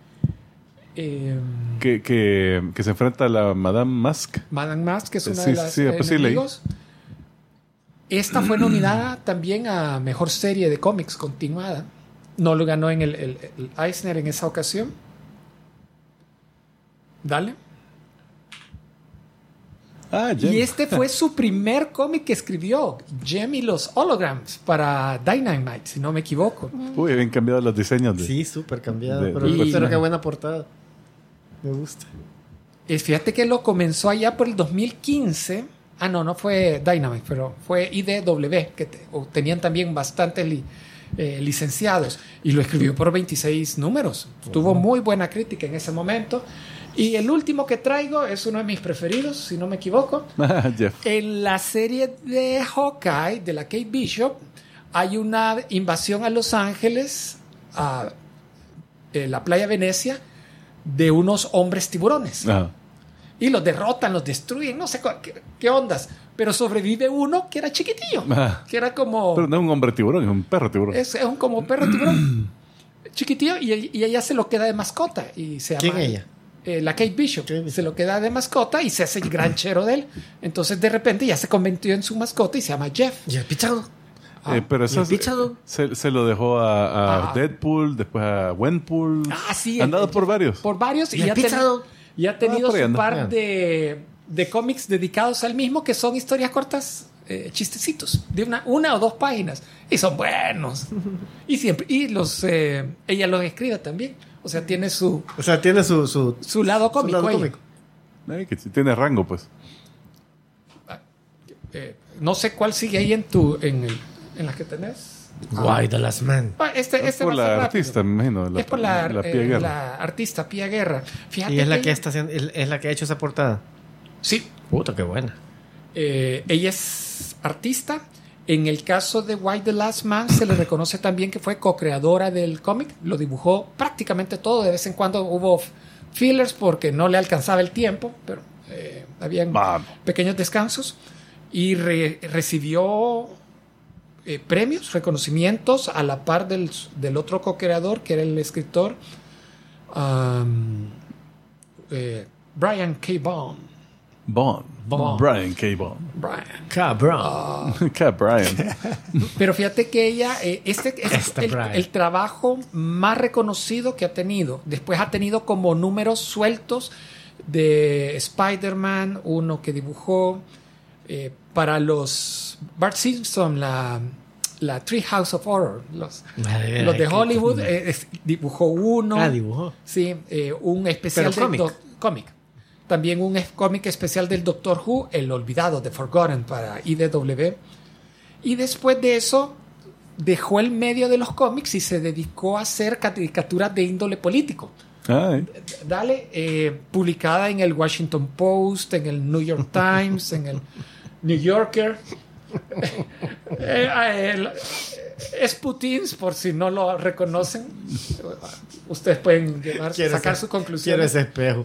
B: Que se enfrenta a la Madame Mask.
C: Madame Mask, que es una
B: Sí,
C: de las
B: sí, pues sí leí.
C: enemigos. Esta fue nominada también a Mejor Serie de Cómics Continuada. No lo ganó en el Eisner en esa ocasión. Dale.
B: Ah, Jem.
C: Y este fue su primer cómic que escribió, Jem y los Holograms, para Dynamite, si no me equivoco.
B: Uy, habían cambiado los diseños.
D: Sí, súper cambiado.
B: de-
D: pero
C: de
D: pero qué
C: personaje.
D: buena portada. Me gusta.
C: Fíjate que lo comenzó allá por el 2015. Ah, no fue Dynamite, pero fue IDW, que tenían también bastantes licenciados. Y lo escribió por 26 números. Tuvo muy buena crítica en ese momento. Y el último que traigo es uno de mis preferidos, si no me equivoco.
B: Ah, Jeff.
C: En la serie de Hawkeye, de la Kate Bishop, hay una invasión a Los Ángeles, a la playa Venecia, de unos hombres tiburones.
B: Ajá.
C: Y los derrotan, los destruyen, no sé qué ondas. Pero sobrevive uno que era chiquitillo,
B: Ah.
C: que era como...
B: Pero no es un hombre tiburón, es un perro tiburón.
C: Es un como perro tiburón. Chiquitillo, y ella se lo queda de mascota. Y se llama,
D: ¿Quién ella?
C: La Kate Bishop. Se lo queda de mascota y se hace el granchero de él. Entonces, de repente, ya se convirtió en su mascota y se llama Jeff.
D: ¿Y el pichado?
B: Pero
D: ¿Y
B: eso
D: el pichado?
B: se lo dejó a Deadpool, después a Gwenpool.
C: Ah, sí.
B: Han dado por varios.
C: Por varios.
D: ¿Y el pichado?
C: Y ha tenido
B: por ahí
C: su
B: anda.
C: par de cómics dedicados al mismo, que son historias cortas, chistecitos, de una o dos páginas. Y son buenos. Y siempre, ella los escribe también. O sea, tiene su
D: O sea, tiene su
C: lado cómico.
D: lado
C: ella.
D: cómico.
B: Que si tiene rango, pues.
C: No sé cuál sigue ahí en la que tenés.
D: Why the Last Man.
C: Este
B: Es por
C: va a ser
B: la
C: rápido.
B: artista, me imagino.
C: Es por la
B: Pia Guerra.
C: la artista Pia Guerra. Fíjate
D: Y es la
C: ella-
D: que está haciendo, es la que ha hecho esa portada.
C: Sí.
D: Puta, qué buena.
C: Ella es artista. En el caso de Why the Last Man se le reconoce también que fue co-creadora del cómic. Lo dibujó prácticamente todo. De vez en cuando hubo fillers porque no le alcanzaba el tiempo, pero habían
B: Vamos.
C: pequeños descansos. Y recibió premios, reconocimientos a la par del otro co-creador, que era el escritor Brian K.
B: Bond. Brian K. Bond.
C: Brian.
D: Cabrón.
B: K. Brian.
C: Pero fíjate que ella, este es
D: Esta Brian.
C: el trabajo más reconocido que ha tenido. Después ha tenido como números sueltos de Spider-Man, uno que dibujó para los Bart Simpson, la Tree House of Horror, los de Hollywood, dibujó uno.
D: Ah, dibujó.
C: Sí, un especial
D: Pero
C: del cómic. También un cómic especial del Doctor Who, El Olvidado, The Forgotten, para IDW. Y después de eso, dejó el medio de los cómics y se dedicó a hacer caricaturas de índole político.
B: Ay.
C: Publicada en el Washington Post, en el New York Times, en el New Yorker. Es Putins, por si no lo reconocen. Ustedes pueden sacar su conclusión.
D: Quiero ese espejo.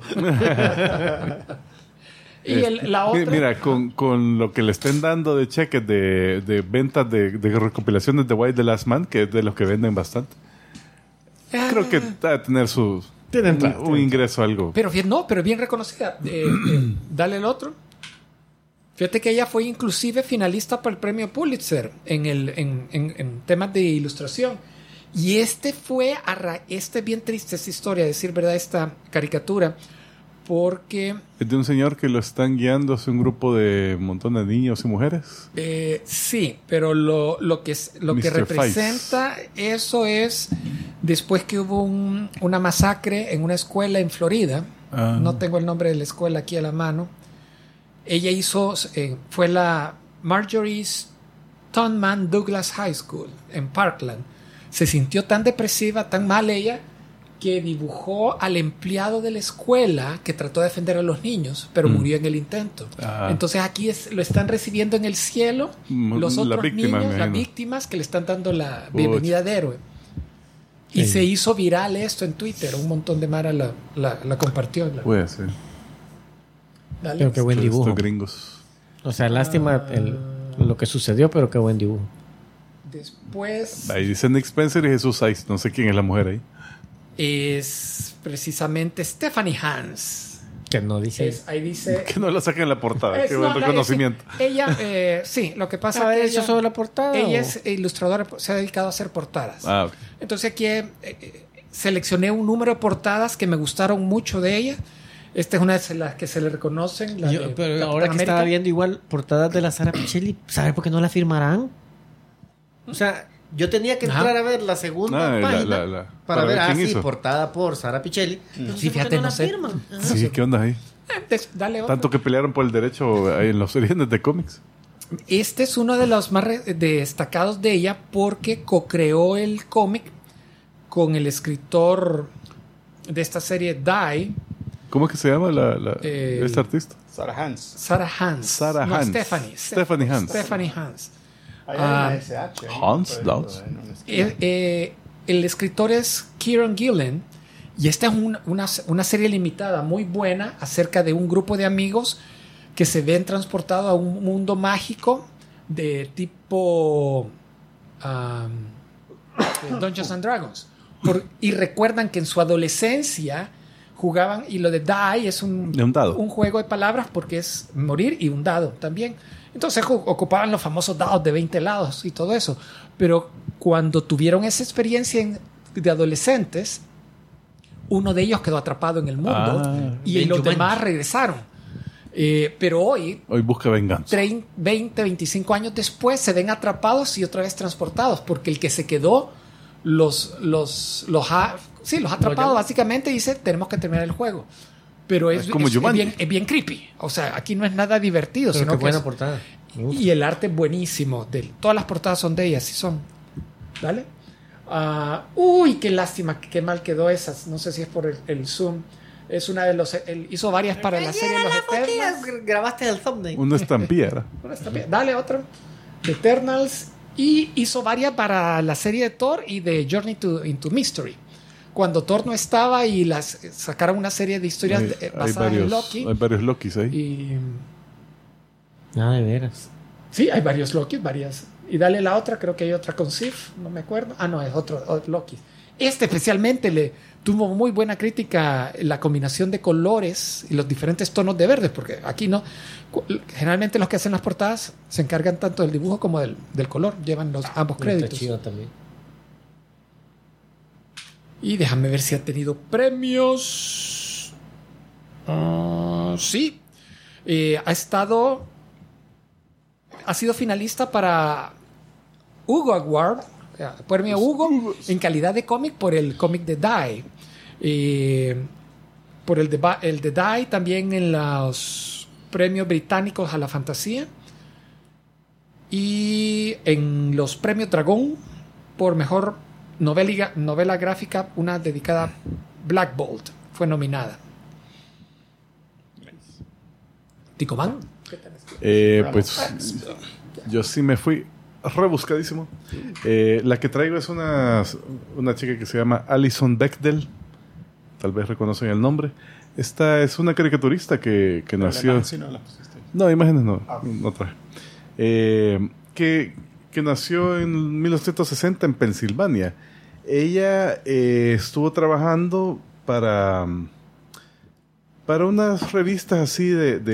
C: Y la otra.
B: Mira, con lo que le estén dando de cheques de ventas de recopilaciones de Why the Last Man, que es de los que venden bastante, creo que va a tener un ingreso algo.
C: Pero bien reconocida. Dale el otro. Fíjate que ella fue inclusive finalista para el premio Pulitzer en temas de ilustración. Y este es bien triste esta historia, a decir verdad, esta caricatura, porque
B: Es de un señor que lo están guiando hacia un grupo de un montón de niños y mujeres.
C: sí, pero lo que
B: Mr.
C: representa eso es después que hubo una masacre en una escuela en Florida.
B: Ah.
C: No tengo el nombre de la escuela aquí a la mano. Ella fue la Marjorie Stoneman Douglas High School en Parkland. Se sintió tan depresiva, tan mal ella, que dibujó al empleado de la escuela que trató de defender a los niños, pero murió en el intento.
B: Ah.
C: Entonces aquí lo están recibiendo en el cielo los
B: La
C: otros
B: víctima, me
C: niños, las
B: imagino.
C: víctimas que le están dando la bienvenida de héroe. Y se hizo viral esto en Twitter. Un montón de mara la compartió.
B: Puede ser.
C: Dale.
D: Pero qué buen
B: Estos
D: dibujo.
B: gringos.
D: O sea, lástima lo que sucedió, pero qué buen dibujo.
C: Después
B: Ahí dice Nick Spencer y Jesús Saiz. No sé quién es la mujer ahí.
C: es precisamente Stephanie Hans.
D: Que no dice.
C: Ahí dice...
B: Que no la saquen en la portada. Qué
C: no,
B: buen
C: la-
B: reconocimiento.
C: ella, sí, lo que pasa
D: Ah,
C: es que
D: ¿eso sobre la portada?
C: ella
D: o?
C: es ilustradora, se ha dedicado a hacer portadas.
B: Ah, ok.
C: Entonces aquí seleccioné un número de portadas que me gustaron mucho de ella. Esta es una de las que se le reconocen. La de
D: Pero
C: Capitán
D: ahora que
C: América.
D: estaba viendo igual portadas de la Sara Pichelli, ¿sabes por qué no la firmarán? O sea, yo tenía que entrar a ver la segunda página para ver,
B: quién
D: sí,
B: hizo.
D: portada por Sara Pichelli. Pero
C: Sí, fíjate,
D: no
C: no
D: la
C: sé.
D: firman.
B: Sí, ¿qué onda ahí?
C: Dale otro.
B: Tanto que pelearon por el derecho ahí en los orígenes de cómics.
C: Este es uno de los más destacados de ella porque co-creó el cómic con el escritor de esta serie Die,
B: ¿Cómo es que se llama esta artista?
F: Sarah Hans.
C: Sarah Hans.
B: Sarah
C: No,
B: Hans.
C: Stephanie
B: Hans.
C: Stephanie Hans.
F: Ahí hay una SH. ahí,
B: Hans
F: por
B: Dawes.
F: ejemplo, en una esquina.
C: El escritor es Kieron Gillen Y esta es una serie limitada muy buena acerca de un grupo de amigos que se ven transportados a un mundo mágico de tipo Dungeons and Dragons. Y recuerdan que en su adolescencia jugaban, y lo de die es un
B: dado.
C: Un juego de palabras porque es morir y un dado también. Entonces ocupaban los famosos dados de 20 lados y todo eso. Pero cuando tuvieron esa experiencia de adolescentes, uno de ellos quedó atrapado en el mundo y los demás regresaron. Pero hoy
B: busca venganza.
C: 20, 25 años después se ven atrapados y otra vez transportados porque el que se quedó los ha atrapado básicamente y dice tenemos que terminar el juego. Pero es bien creepy. O sea, aquí no es nada divertido.
D: Pero
C: sino
D: qué
C: que
D: buena portada.
C: Y el arte es buenísimo. Todas las portadas son de ellas, sí son. ¿Vale? Uy, qué lástima, qué mal quedó esas. No sé si es por el zoom. Es una de los... hizo varias para la serie de los Eternals.
D: Grabaste el thumbnail.
B: Una estampilla.
C: Dale, otro. The Eternals. Y hizo varias para la serie de Thor y de Journey into Mystery. Cuando Thor no estaba y sacaron una serie de historias basadas en Loki.
B: Hay varios Lokis ahí.
C: Y...
D: de veras.
C: Sí, hay varios Loki, varias. Y dale la otra, creo que hay otra con Sif, no me acuerdo. No, es otro Loki. Este especialmente le tuvo muy buena crítica la combinación de colores y los diferentes tonos de verdes, porque aquí no. Generalmente los que hacen las portadas se encargan tanto del dibujo como del color, llevan ambos créditos.
D: Está chido también.
C: Y déjame ver si ha tenido premios. Sí. Ha sido finalista para Hugo Award, premio Hugo en calidad de cómic por el cómic de Die. Por el de Die también en los premios británicos a la fantasía. Y en los premios Dragón por mejor novela gráfica, una dedicada a Black Bolt fue nominada. ¿Ticoman?
B: Pues yo sí me fui rebuscadísimo. La que traigo es una chica que se llama Alison Bechdel. Tal vez reconocen el nombre. Esta es una caricaturista que nació... No, imágenes no traje. Que nació en 1960 en Pensilvania. Ella estuvo trabajando para unas revistas así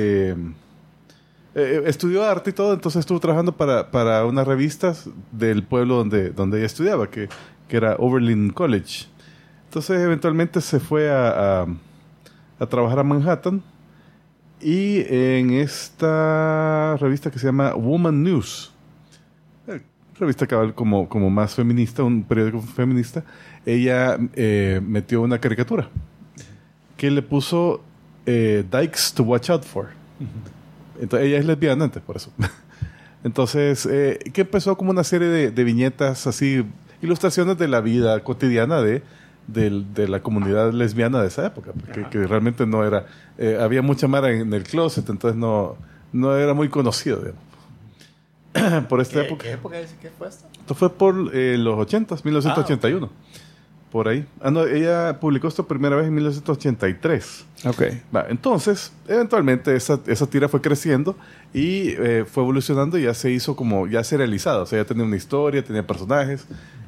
B: estudió arte y todo, entonces estuvo trabajando para unas revistas del pueblo donde ella estudiaba, que era Oberlin College. Entonces eventualmente se fue a trabajar a Manhattan y en esta revista que se llama Woman News, revista cabal como más feminista, un periódico feminista, ella metió una caricatura que le puso Dykes to Watch Out For. Entonces, ella es lesbiana antes, por eso. Entonces, que empezó como una serie de viñetas así, ilustraciones de la vida cotidiana de la comunidad lesbiana de esa época, que realmente no era... había mucha mara en el closet, entonces no era muy conocido, digamos. Por esta época.
A: ¿Qué época qué fue esto?
B: Esto fue por los 80s, 1981. Okay. Por ahí. No, ella publicó esto primera vez en 1983.
A: Ok.
B: Entonces, eventualmente esa tira fue creciendo y fue evolucionando y ya se hizo como ya serializada. O sea, ya tenía una historia, tenía personajes.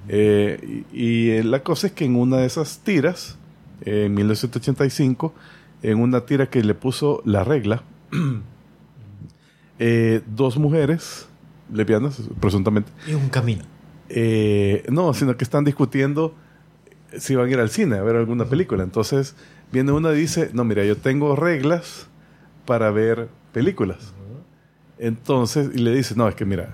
B: Y la cosa es que en una de esas tiras, en 1985, en una tira que le puso La Regla, dos mujeres lesbianas, presuntamente.
D: Y un camino.
B: No, sino que están discutiendo si van a ir al cine a ver alguna película. Entonces viene una y dice, no, mira, yo tengo reglas para ver películas. Entonces, y le dice, no, es que mira,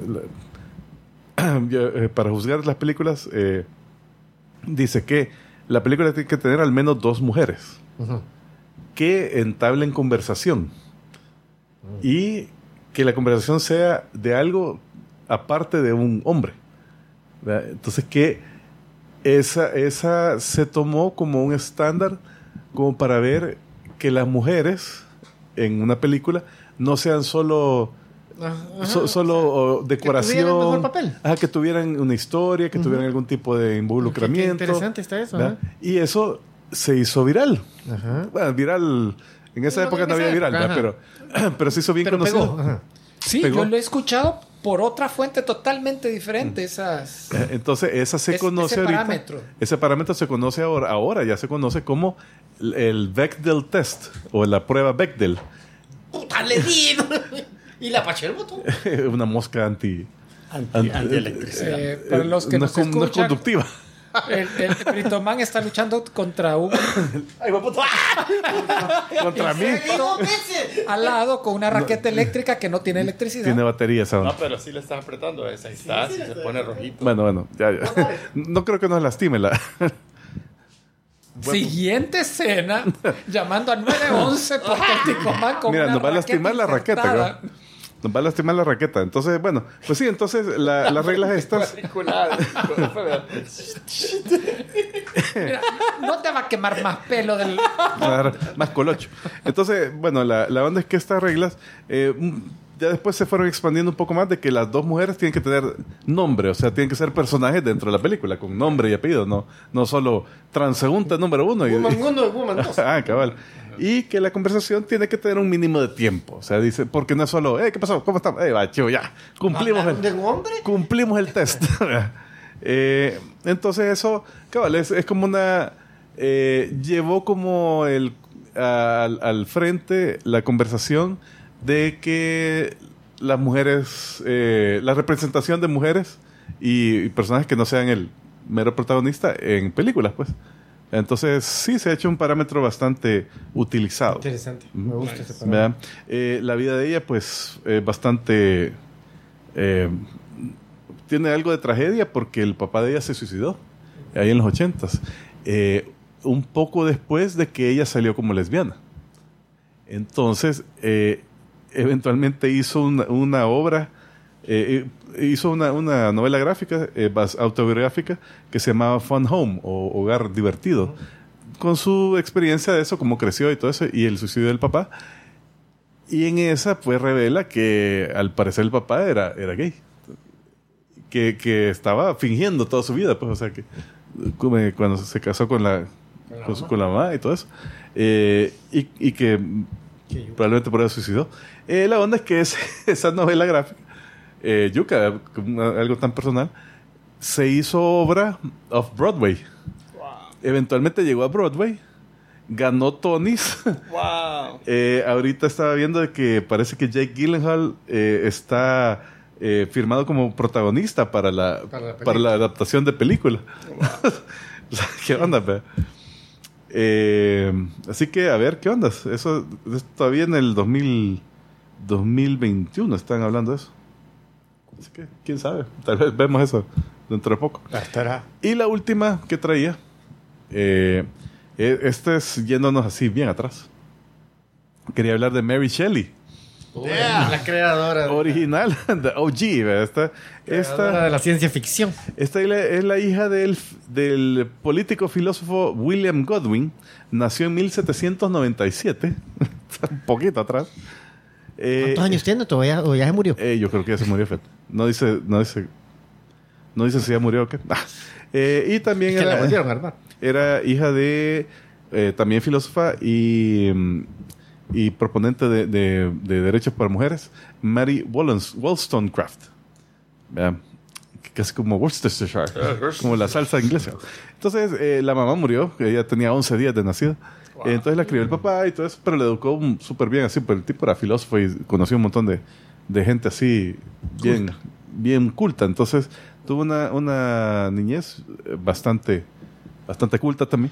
B: para juzgar las películas, dice que la película tiene que tener al menos dos mujeres que entablen conversación y que la conversación sea de algo aparte de un hombre, ¿verdad? Entonces que esa se tomó como un estándar como para ver que las mujeres en una película no sean solo decoración,
D: que tuvieran mejor papel,
B: que tuvieran una historia, que tuvieran algún tipo de involucramiento.
D: Qué interesante está eso.
B: Y eso se hizo viral.
D: Ajá.
B: Bueno, viral... En esa
C: No,
B: época
C: en
B: no
C: esa
B: había viral,
C: época,
B: ¿verdad? pero se hizo bien
D: Pero
B: conocido.
D: pegó. Ajá.
C: Sí,
B: Pegó.
C: yo lo he escuchado por otra fuente totalmente diferente. Esas...
B: Entonces, esa se conoce
C: ese
B: ahorita.
C: parámetro.
B: Ese parámetro se conoce ahora. Ahora ya se conoce como el Bechdel test o la prueba Bechdel.
D: ¡Puta, le di! Y le apaché el botón.
B: Una mosca
A: Antielectricidad.
C: Para los que
B: no,
C: nos
B: no es
C: escuchan,
B: conductiva.
C: el Britomán está luchando contra un
D: ¡Ay, puta!
B: Contra mí.
C: insecto al lado con una raqueta eléctrica que no tiene electricidad.
B: Tiene batería esa onda.
A: No, pero sí le estás apretando. Ahí está, si se pone rojito.
B: Bueno, ya. No creo que nos lastime la...
C: Siguiente escena, llamando al 911 porque el Britomán con
B: Mira,
C: una
B: nos va a lastimar la raqueta.
C: infectada.
B: ¿no? Nos va a lastimar la raqueta. Entonces, bueno, pues sí, entonces las reglas estas...
C: Mira, no te va a quemar más pelo del...
B: más colocho. Entonces, bueno, la onda es que estas reglas ya después se fueron expandiendo un poco más de que las dos mujeres tienen que tener nombre, o sea, tienen que ser personajes dentro de la película, con nombre y apellido, no solo transeúnte número 1
D: Woman 1 y Woman 2.
B: Ah, cabal. Y que la conversación tiene que tener un mínimo de tiempo. O sea, dice, porque no es solo, ¿qué pasó? ¿Cómo estamos? Va, chivo, ya.
D: ¿De un hombre?
B: Cumplimos el test. Entonces eso, cabal, es como una... llevó como al frente la conversación de que las mujeres, la representación de mujeres y personajes que no sean el mero protagonista en películas, pues. Entonces, sí, se ha hecho un parámetro bastante utilizado.
D: Interesante. Me gusta ese parámetro.
B: ¿Verdad? La vida de ella, pues, bastante... tiene algo de tragedia porque el papá de ella se suicidó ahí en los 80s. Un poco después de que ella salió como lesbiana. Entonces, eventualmente hizo una obra... hizo una novela gráfica, autobiográfica, que se llamaba Fun Home, o Hogar Divertido, con su experiencia de eso, cómo creció y todo eso, y el suicidio del papá. Y en esa, pues, revela que al parecer el papá era gay. Que estaba fingiendo toda su vida, pues, o sea, que cuando se casó con la mamá y todo eso. Y que probablemente por eso suicidó. La onda es que esa novela gráfica, Yuka, algo tan personal, se hizo obra off-Broadway. Wow. Eventualmente llegó a Broadway, ganó Tonys.
A: Wow.
B: Ahorita estaba viendo de que parece que Jake Gyllenhaal está firmado como protagonista para la adaptación de película. Wow. O sea, ¿qué onda, pe? Así que, a ver, ¿qué onda? Eso todavía en el 2021 están hablando de eso. Así que, quién sabe, tal vez vemos eso dentro de poco.
A: Estará.
B: Y la última que traía, esta es yéndonos así bien atrás. Quería hablar de Mary Shelley.
D: La creadora.
B: Original, the OG. Esta
D: de la ciencia ficción.
B: Esta es la hija del político filósofo William Godwin. Nació en 1797. Un poquito atrás.
D: ¿Cuántos años tiene? ¿Todavía o ya se murió?
B: Yo creo que ya se murió, Fed. No dice si ya murió o qué. Y también
D: la volvieron a armar.
B: era hija de también filósofa y proponente de derechos para mujeres, Mary Wollstonecraft. Casi como Worcestershire, como la salsa inglesa. Entonces, la mamá murió, ella tenía 11 días de nacida. Wow. Entonces la crió el papá y todo eso, pero le educó súper bien así, porque el tipo era filósofo y conoció un montón de gente así bien culta. Entonces tuvo una niñez bastante culta también.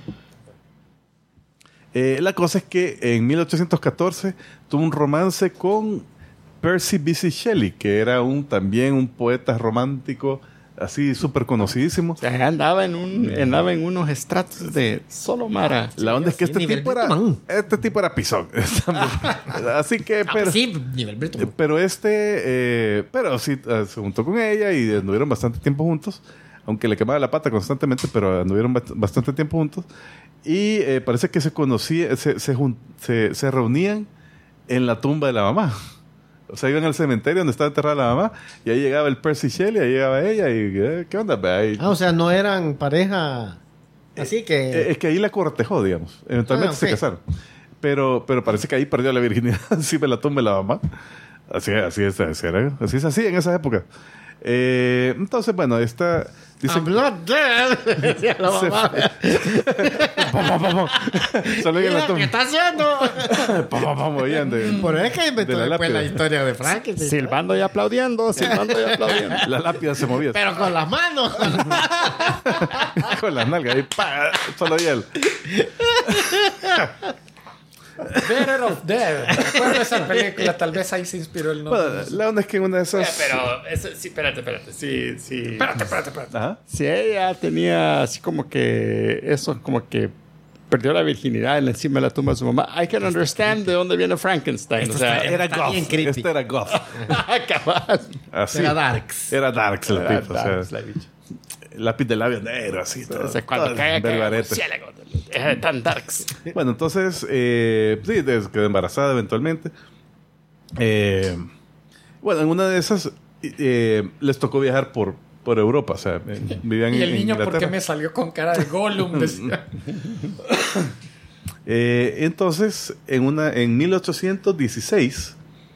B: La cosa es que en 1814 tuvo un romance con Percy Bysshe Shelley, que era también un poeta romántico así súper conocidísimo.
A: O sea, andaba en unos estratos de Solomara.
B: La onda es que este tipo era pisón. Así que, pero sí, se juntó con ella y anduvieron bastante tiempo juntos, aunque le quemaba la pata constantemente, pero anduvieron bastante tiempo juntos. Y parece que se conocían, se reunían en la tumba de la mamá. O sea, iban al cementerio donde estaba enterrada la mamá, y ahí llegaba el Percy Shelley, ahí llegaba ella, y ¿qué onda?
D: O sea, no eran pareja Así que...
B: Es que ahí la cortejó, digamos. Eventualmente
D: ok.
B: se casaron. Pero parece que ahí perdió la virginidad. Sí me la tumbe la mamá. Así es así en esa época. Entonces, bueno, esta... Dice,
D: I'm not dead. Decía la mamá.
B: Solo ella la
D: Mira, ¿qué
B: tumba.
D: está haciendo?
B: Oían de-
D: Por eso es que inventó
B: de la
D: después la
B: lápida.
D: historia de Frankenstein.
A: Silbando y aplaudiendo, silbando y aplaudiendo.
B: La lápida se movía.
D: Pero con las manos.
B: Con las nalgas. Y ¡pa! Solo oía él.
C: Better of Dead. Recuerdo esa película, tal vez ahí se inspiró el nombre.
B: Bueno, la onda es que en una de esas...
A: Pero, eso, sí, espérate. Sí.
C: Espérate.
B: Ajá.
A: Si ella tenía así como que eso, como que perdió la virginidad encima de la tumba de su mamá, I can understand de dónde viene Frankenstein. O sea,
B: Era
D: Está bien
B: goth.
D: creepy.
B: Este era goth.
A: cabal.
B: Así.
D: Era Darks.
B: Era Darks la
A: Era
B: pipa. O
A: Darks,
B: sea,
A: la bicha.
B: lápiz de labio negro, así. Todo,
A: O sea, cuando
B: todo
A: cae
B: verbarete.
A: murciélago, tan darks.
B: Bueno, entonces, sí, quedó embarazada eventualmente. Bueno, en una de esas les tocó viajar por Europa, o sea, vivían
C: Y el
B: en
C: niño, ¿por
B: Inglaterra.
C: qué me salió con cara de Gollum? Decía.
B: Entonces, en 1816,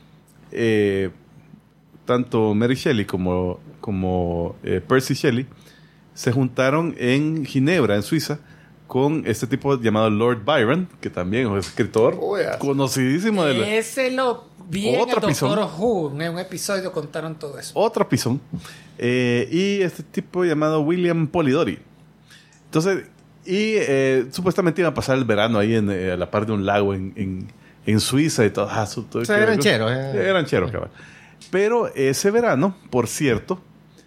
B: tanto Mary Shelley como Percy Shelley se juntaron en Ginebra, en Suiza, con este tipo llamado Lord Byron, que también es escritor conocidísimo de la...
C: Ese lo vi en
B: Otro
C: el
B: pisón.
C: Doctor Who. En un episodio contaron todo eso.
B: Otra pisón. Y este tipo llamado William Polidori. Entonces, supuestamente iban a pasar el verano ahí a la par de un lago en Suiza y todo.
D: O sea, eran cheros.
B: Eran cheros, cabal. Pero ese verano, por cierto,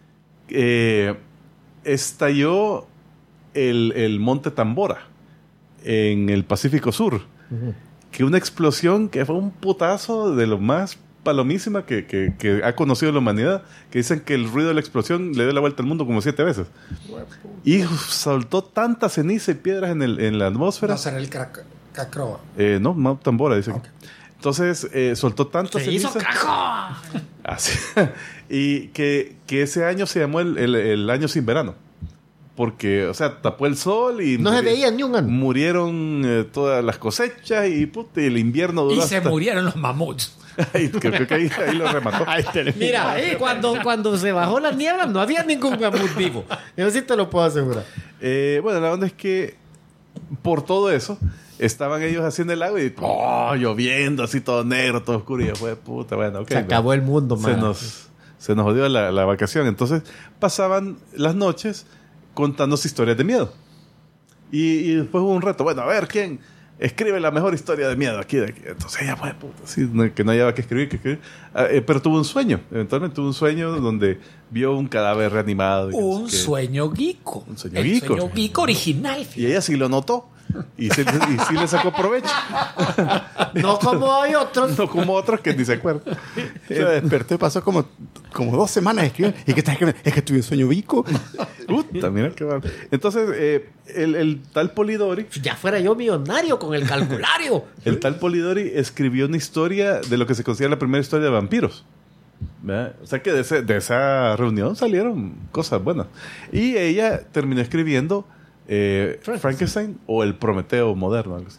B: estalló el monte Tambora en el Pacífico Sur. Que una explosión que fue un putazo de lo más palomísima que ha conocido la humanidad, que dicen que el ruido de la explosión le dio la vuelta al mundo como 7 veces. Y soltó tanta ceniza y piedras en la atmósfera.
C: No será el Cacroa.
B: No, Mount Tambora, dice. Okay. Entonces, soltó tanta
D: ¡Se
B: ceniza.
D: hizo cajo!
B: Así. Y que ese año se llamó el año sin verano. Porque, o sea, tapó el sol y...
D: No se veía ni un año.
B: Murieron todas las cosechas y puta, el invierno duró
C: Y se murieron los mamuts.
B: Creo que ahí lo remató.
D: Mira, cuando se bajó la niebla no había ningún mamut vivo. Yo sí te lo puedo asegurar.
B: Bueno, la onda es que por todo eso estaban ellos haciendo el lago y lloviendo así todo negro, todo oscuro. Y fue puta, bueno, ok.
D: Se acabó el mundo, man.
B: Se nos jodió la vacación. Entonces pasaban las noches contándose historias de miedo. Y después hubo un reto. Bueno, a ver, ¿quién escribe la mejor historia de miedo aquí? Entonces ella fue puta, sí, que no había que escribir. Pero tuvo un sueño. Eventualmente tuvo un sueño donde vio un cadáver reanimado.
C: Un sueño geeko.
B: Un sueño
C: el
B: geeko.
C: sueño geeko original.
B: Y ella sí lo notó. Y sí le sacó provecho.
D: No como hay otros.
B: No como otros que ni se acuerdan.
A: Se despertó y pasó como 2 semanas escribiendo. ¿Y qué estás escribiendo? Es que tuve un sueño bico.
B: Puta, mira qué mal. Entonces, el tal Polidori...
D: Ya fuera yo millonario con el calculario.
B: El tal Polidori escribió una historia de lo que se considera la primera historia de vampiros. ¿Verdad? O sea que de esa reunión salieron cosas buenas. Y ella terminó escribiendo Frankenstein o el Prometeo moderno. Algo así.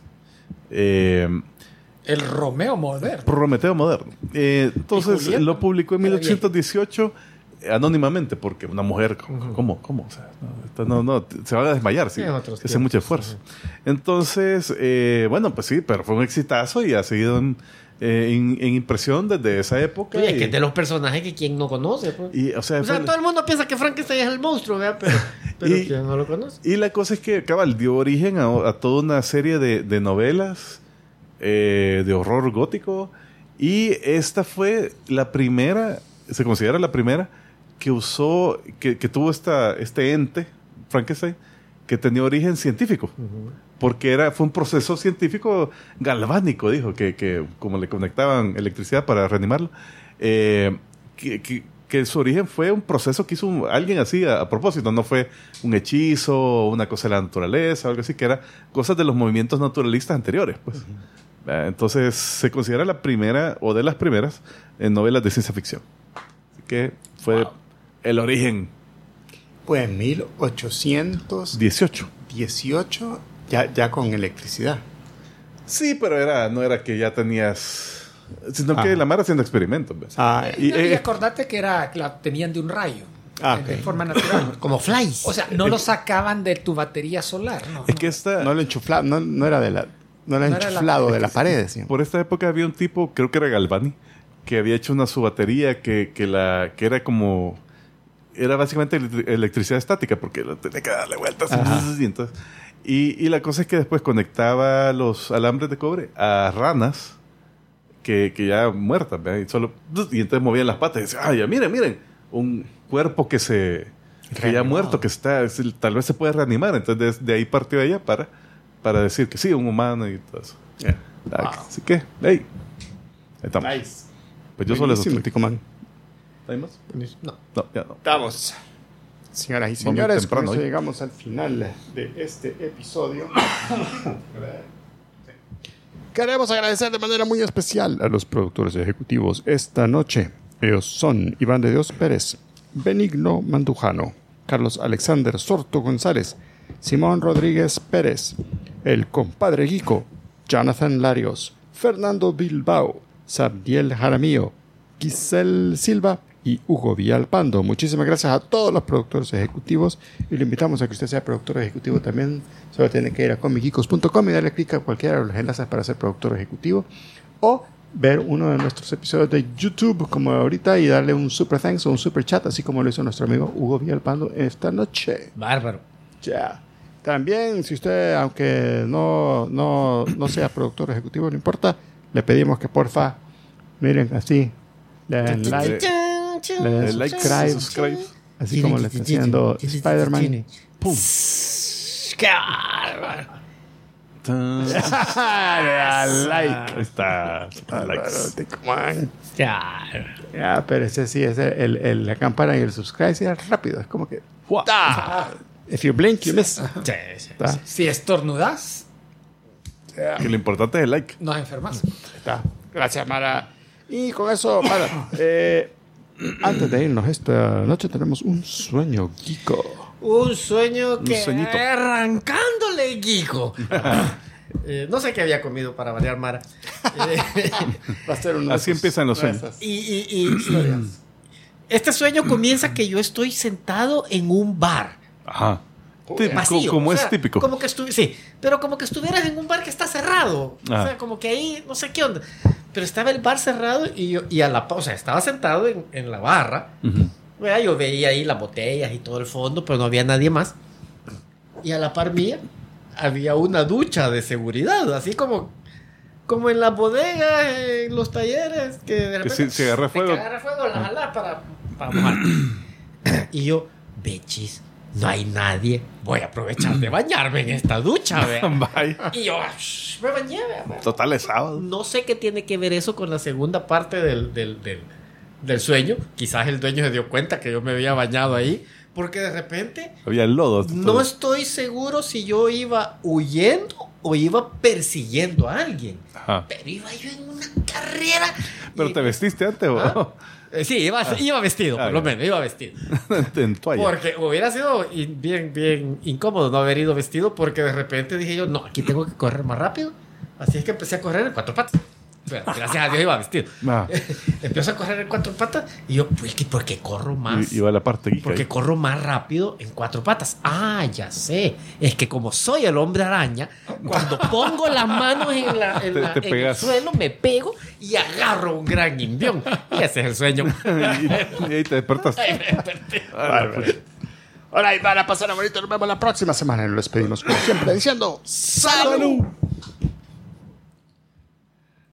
C: El Romeo moderno.
B: Prometeo moderno. Entonces
C: Julieta?
B: lo publicó en 1818 anónimamente porque una mujer, ¿cómo? O sea, no, se van a desmayar, sí. Hace mucho esfuerzo. Entonces, bueno, pues sí, pero fue un exitazo y ha seguido en impresión desde esa época.
D: Oye, que es de los personajes que quien no conoce. Pues.
B: O sea,
D: todo el mundo piensa que Frankenstein es el monstruo, ¿verdad? Pero quien no lo conoce.
B: Y la cosa es que, cabal, dio origen a toda una serie de novelas de horror gótico. Y esta fue la primera, se considera la primera, que usó, que tuvo este ente, Frankenstein, que tenía origen científico. Porque fue un proceso científico galvánico, dijo, que como le conectaban electricidad para reanimarlo, que su origen fue un proceso que hizo alguien así a propósito, no fue un hechizo o una cosa de la naturaleza, algo así, que era cosas de los movimientos naturalistas anteriores, pues. Entonces se considera la primera o de las primeras novelas de ciencia ficción. Así que fue el origen.
A: Pues 1818. 18 ya con electricidad.
B: Sí, pero no era que ya tenías... Sino que la Mara haciendo experimentos. ¿Ves?
C: Y acordate que la tenían de un rayo. De forma natural.
D: Como flies.
C: O sea, no lo sacaban de tu batería solar. No,
B: Es que esta...
A: No lo enchuflaban, no era enchuflado de la pared. ¿Sí?
B: Por esta época había un tipo, creo que era Galvani, que había hecho una subatería que era como... Era básicamente electricidad estática, porque tenía que darle vueltas. Y la cosa es que después conectaba los alambres de cobre a ranas que ya muertas, ¿verdad? Y entonces movían las patas y decían, ya miren, un cuerpo que ya muerto, que tal vez se puede reanimar. Entonces de ahí partió ella para decir que sí, un humano y todo eso. Así que, hey, ahí estamos.
A: Nice.
B: Pues yo solo
A: Buenísimo, Ticoman.
B: ¿Hay más?
C: No.
B: No, ya no.
A: Estamos. Señoras y
B: Vamos
A: señores,
B: temprano
A: con eso
B: hoy.
A: llegamos al final de este episodio. Queremos agradecer de manera muy especial a los productores ejecutivos esta noche. Ellos son Iván de Dios Pérez, Benigno Mandujano, Carlos Alexander Sorto González, Simón Rodríguez Pérez, el compadre Guico, Jonathan Larios, Fernando Bilbao, Sabdiel Jaramillo, Giselle Silva y Hugo Villalpando. Muchísimas gracias a todos los productores ejecutivos y le invitamos a que usted sea productor ejecutivo también. Solo tiene que ir a comicgeekos.com y darle clic a cualquiera de los enlaces para ser productor ejecutivo o ver uno de nuestros episodios de YouTube como ahorita y darle un super thanks o un super chat, así como lo hizo nuestro amigo Hugo Villalpando esta noche.
D: Bárbaro.
A: Ya. También, si usted, aunque no sea productor ejecutivo, no importa, le pedimos que porfa, miren así, le den like, le den subscribe, así como le está haciendo Spider-Man. ¡Pum!
D: ¡Qué bárbaro!
A: Le da like.
B: Ahí está.
A: Ya, pero ese sí es la campana y el subscribe, sí es rápido, es como que... If you blink, you miss. Está.
C: Si estornudas,
B: Que lo importante es el like.
C: nos enfermas.
A: Está. Gracias, Mara. Y con eso, Mara, antes de irnos esta noche tenemos un sueño geeko.
D: Un sueño que
B: sueñito.
D: arrancándole, Guico. No sé qué había comido para variar, Mara.
A: Va a ser uno de
B: Así
A: esos-
B: empiezan los
A: de
B: sueños.
A: esas
D: Y este sueño comienza que yo estoy sentado en un bar.
B: Ajá. Típico,
D: Vacío,
B: como
D: o
B: es
D: sea,
B: típico.
D: Como que sí, pero como que estuvieras en un bar que está cerrado.
B: Ah.
D: O sea, como que ahí, no sé qué onda. Pero estaba el bar cerrado y o sea, estaba sentado en la barra.
B: Ujú.
D: ¿Verdad? Yo veía ahí las botellas y todo el fondo, pero no había nadie más. Y a la par mía había una ducha de seguridad, así como en las bodegas, en los talleres, que de repente
B: si agarra fuego.
D: que agarra fuego, la jalás para mojar. Y yo, bechis, no hay nadie, voy a aprovechar de bañarme en esta ducha, ¿ve?
B: Bye.
D: Y yo me bañé, ¿ve?
B: Total es sábado.
D: No sé qué tiene que ver eso con la segunda parte del sueño. Quizás el dueño se dio cuenta que yo me había bañado ahí, porque de repente
B: Había lodo.
D: no estoy seguro si yo iba huyendo o iba persiguiendo a alguien.
B: Ajá.
D: Pero iba yo en una carrera.
B: Pero
D: y-
B: te vestiste antes o
D: Sí, iba vestido, por lo menos, iba vestido.
B: en toalla.
D: Porque hubiera sido bien incómodo no haber ido vestido, porque de repente dije yo, no, aquí tengo que correr más rápido. Así es que empecé a correr en 4 patas. Bueno, gracias a Dios iba vestido.
B: Ah.
D: Empiezo a correr en 4 patas y yo, pues, ¿por qué corro más?
B: Y iba la parte geek
D: Porque
B: ahí.
D: corro más rápido en 4 patas. Ah, ya sé. Es que como soy el hombre araña, cuando pongo las manos en
B: Te
D: el
B: pegas.
D: suelo, me pego y agarro un gran imbión. Y ese es el sueño.
B: y ahí te despertaste.
D: Ay, me desperté.
A: Hola, y van a pasar bonito. Nos vemos la próxima semana y nos despedimos como siempre diciendo ¡Salud!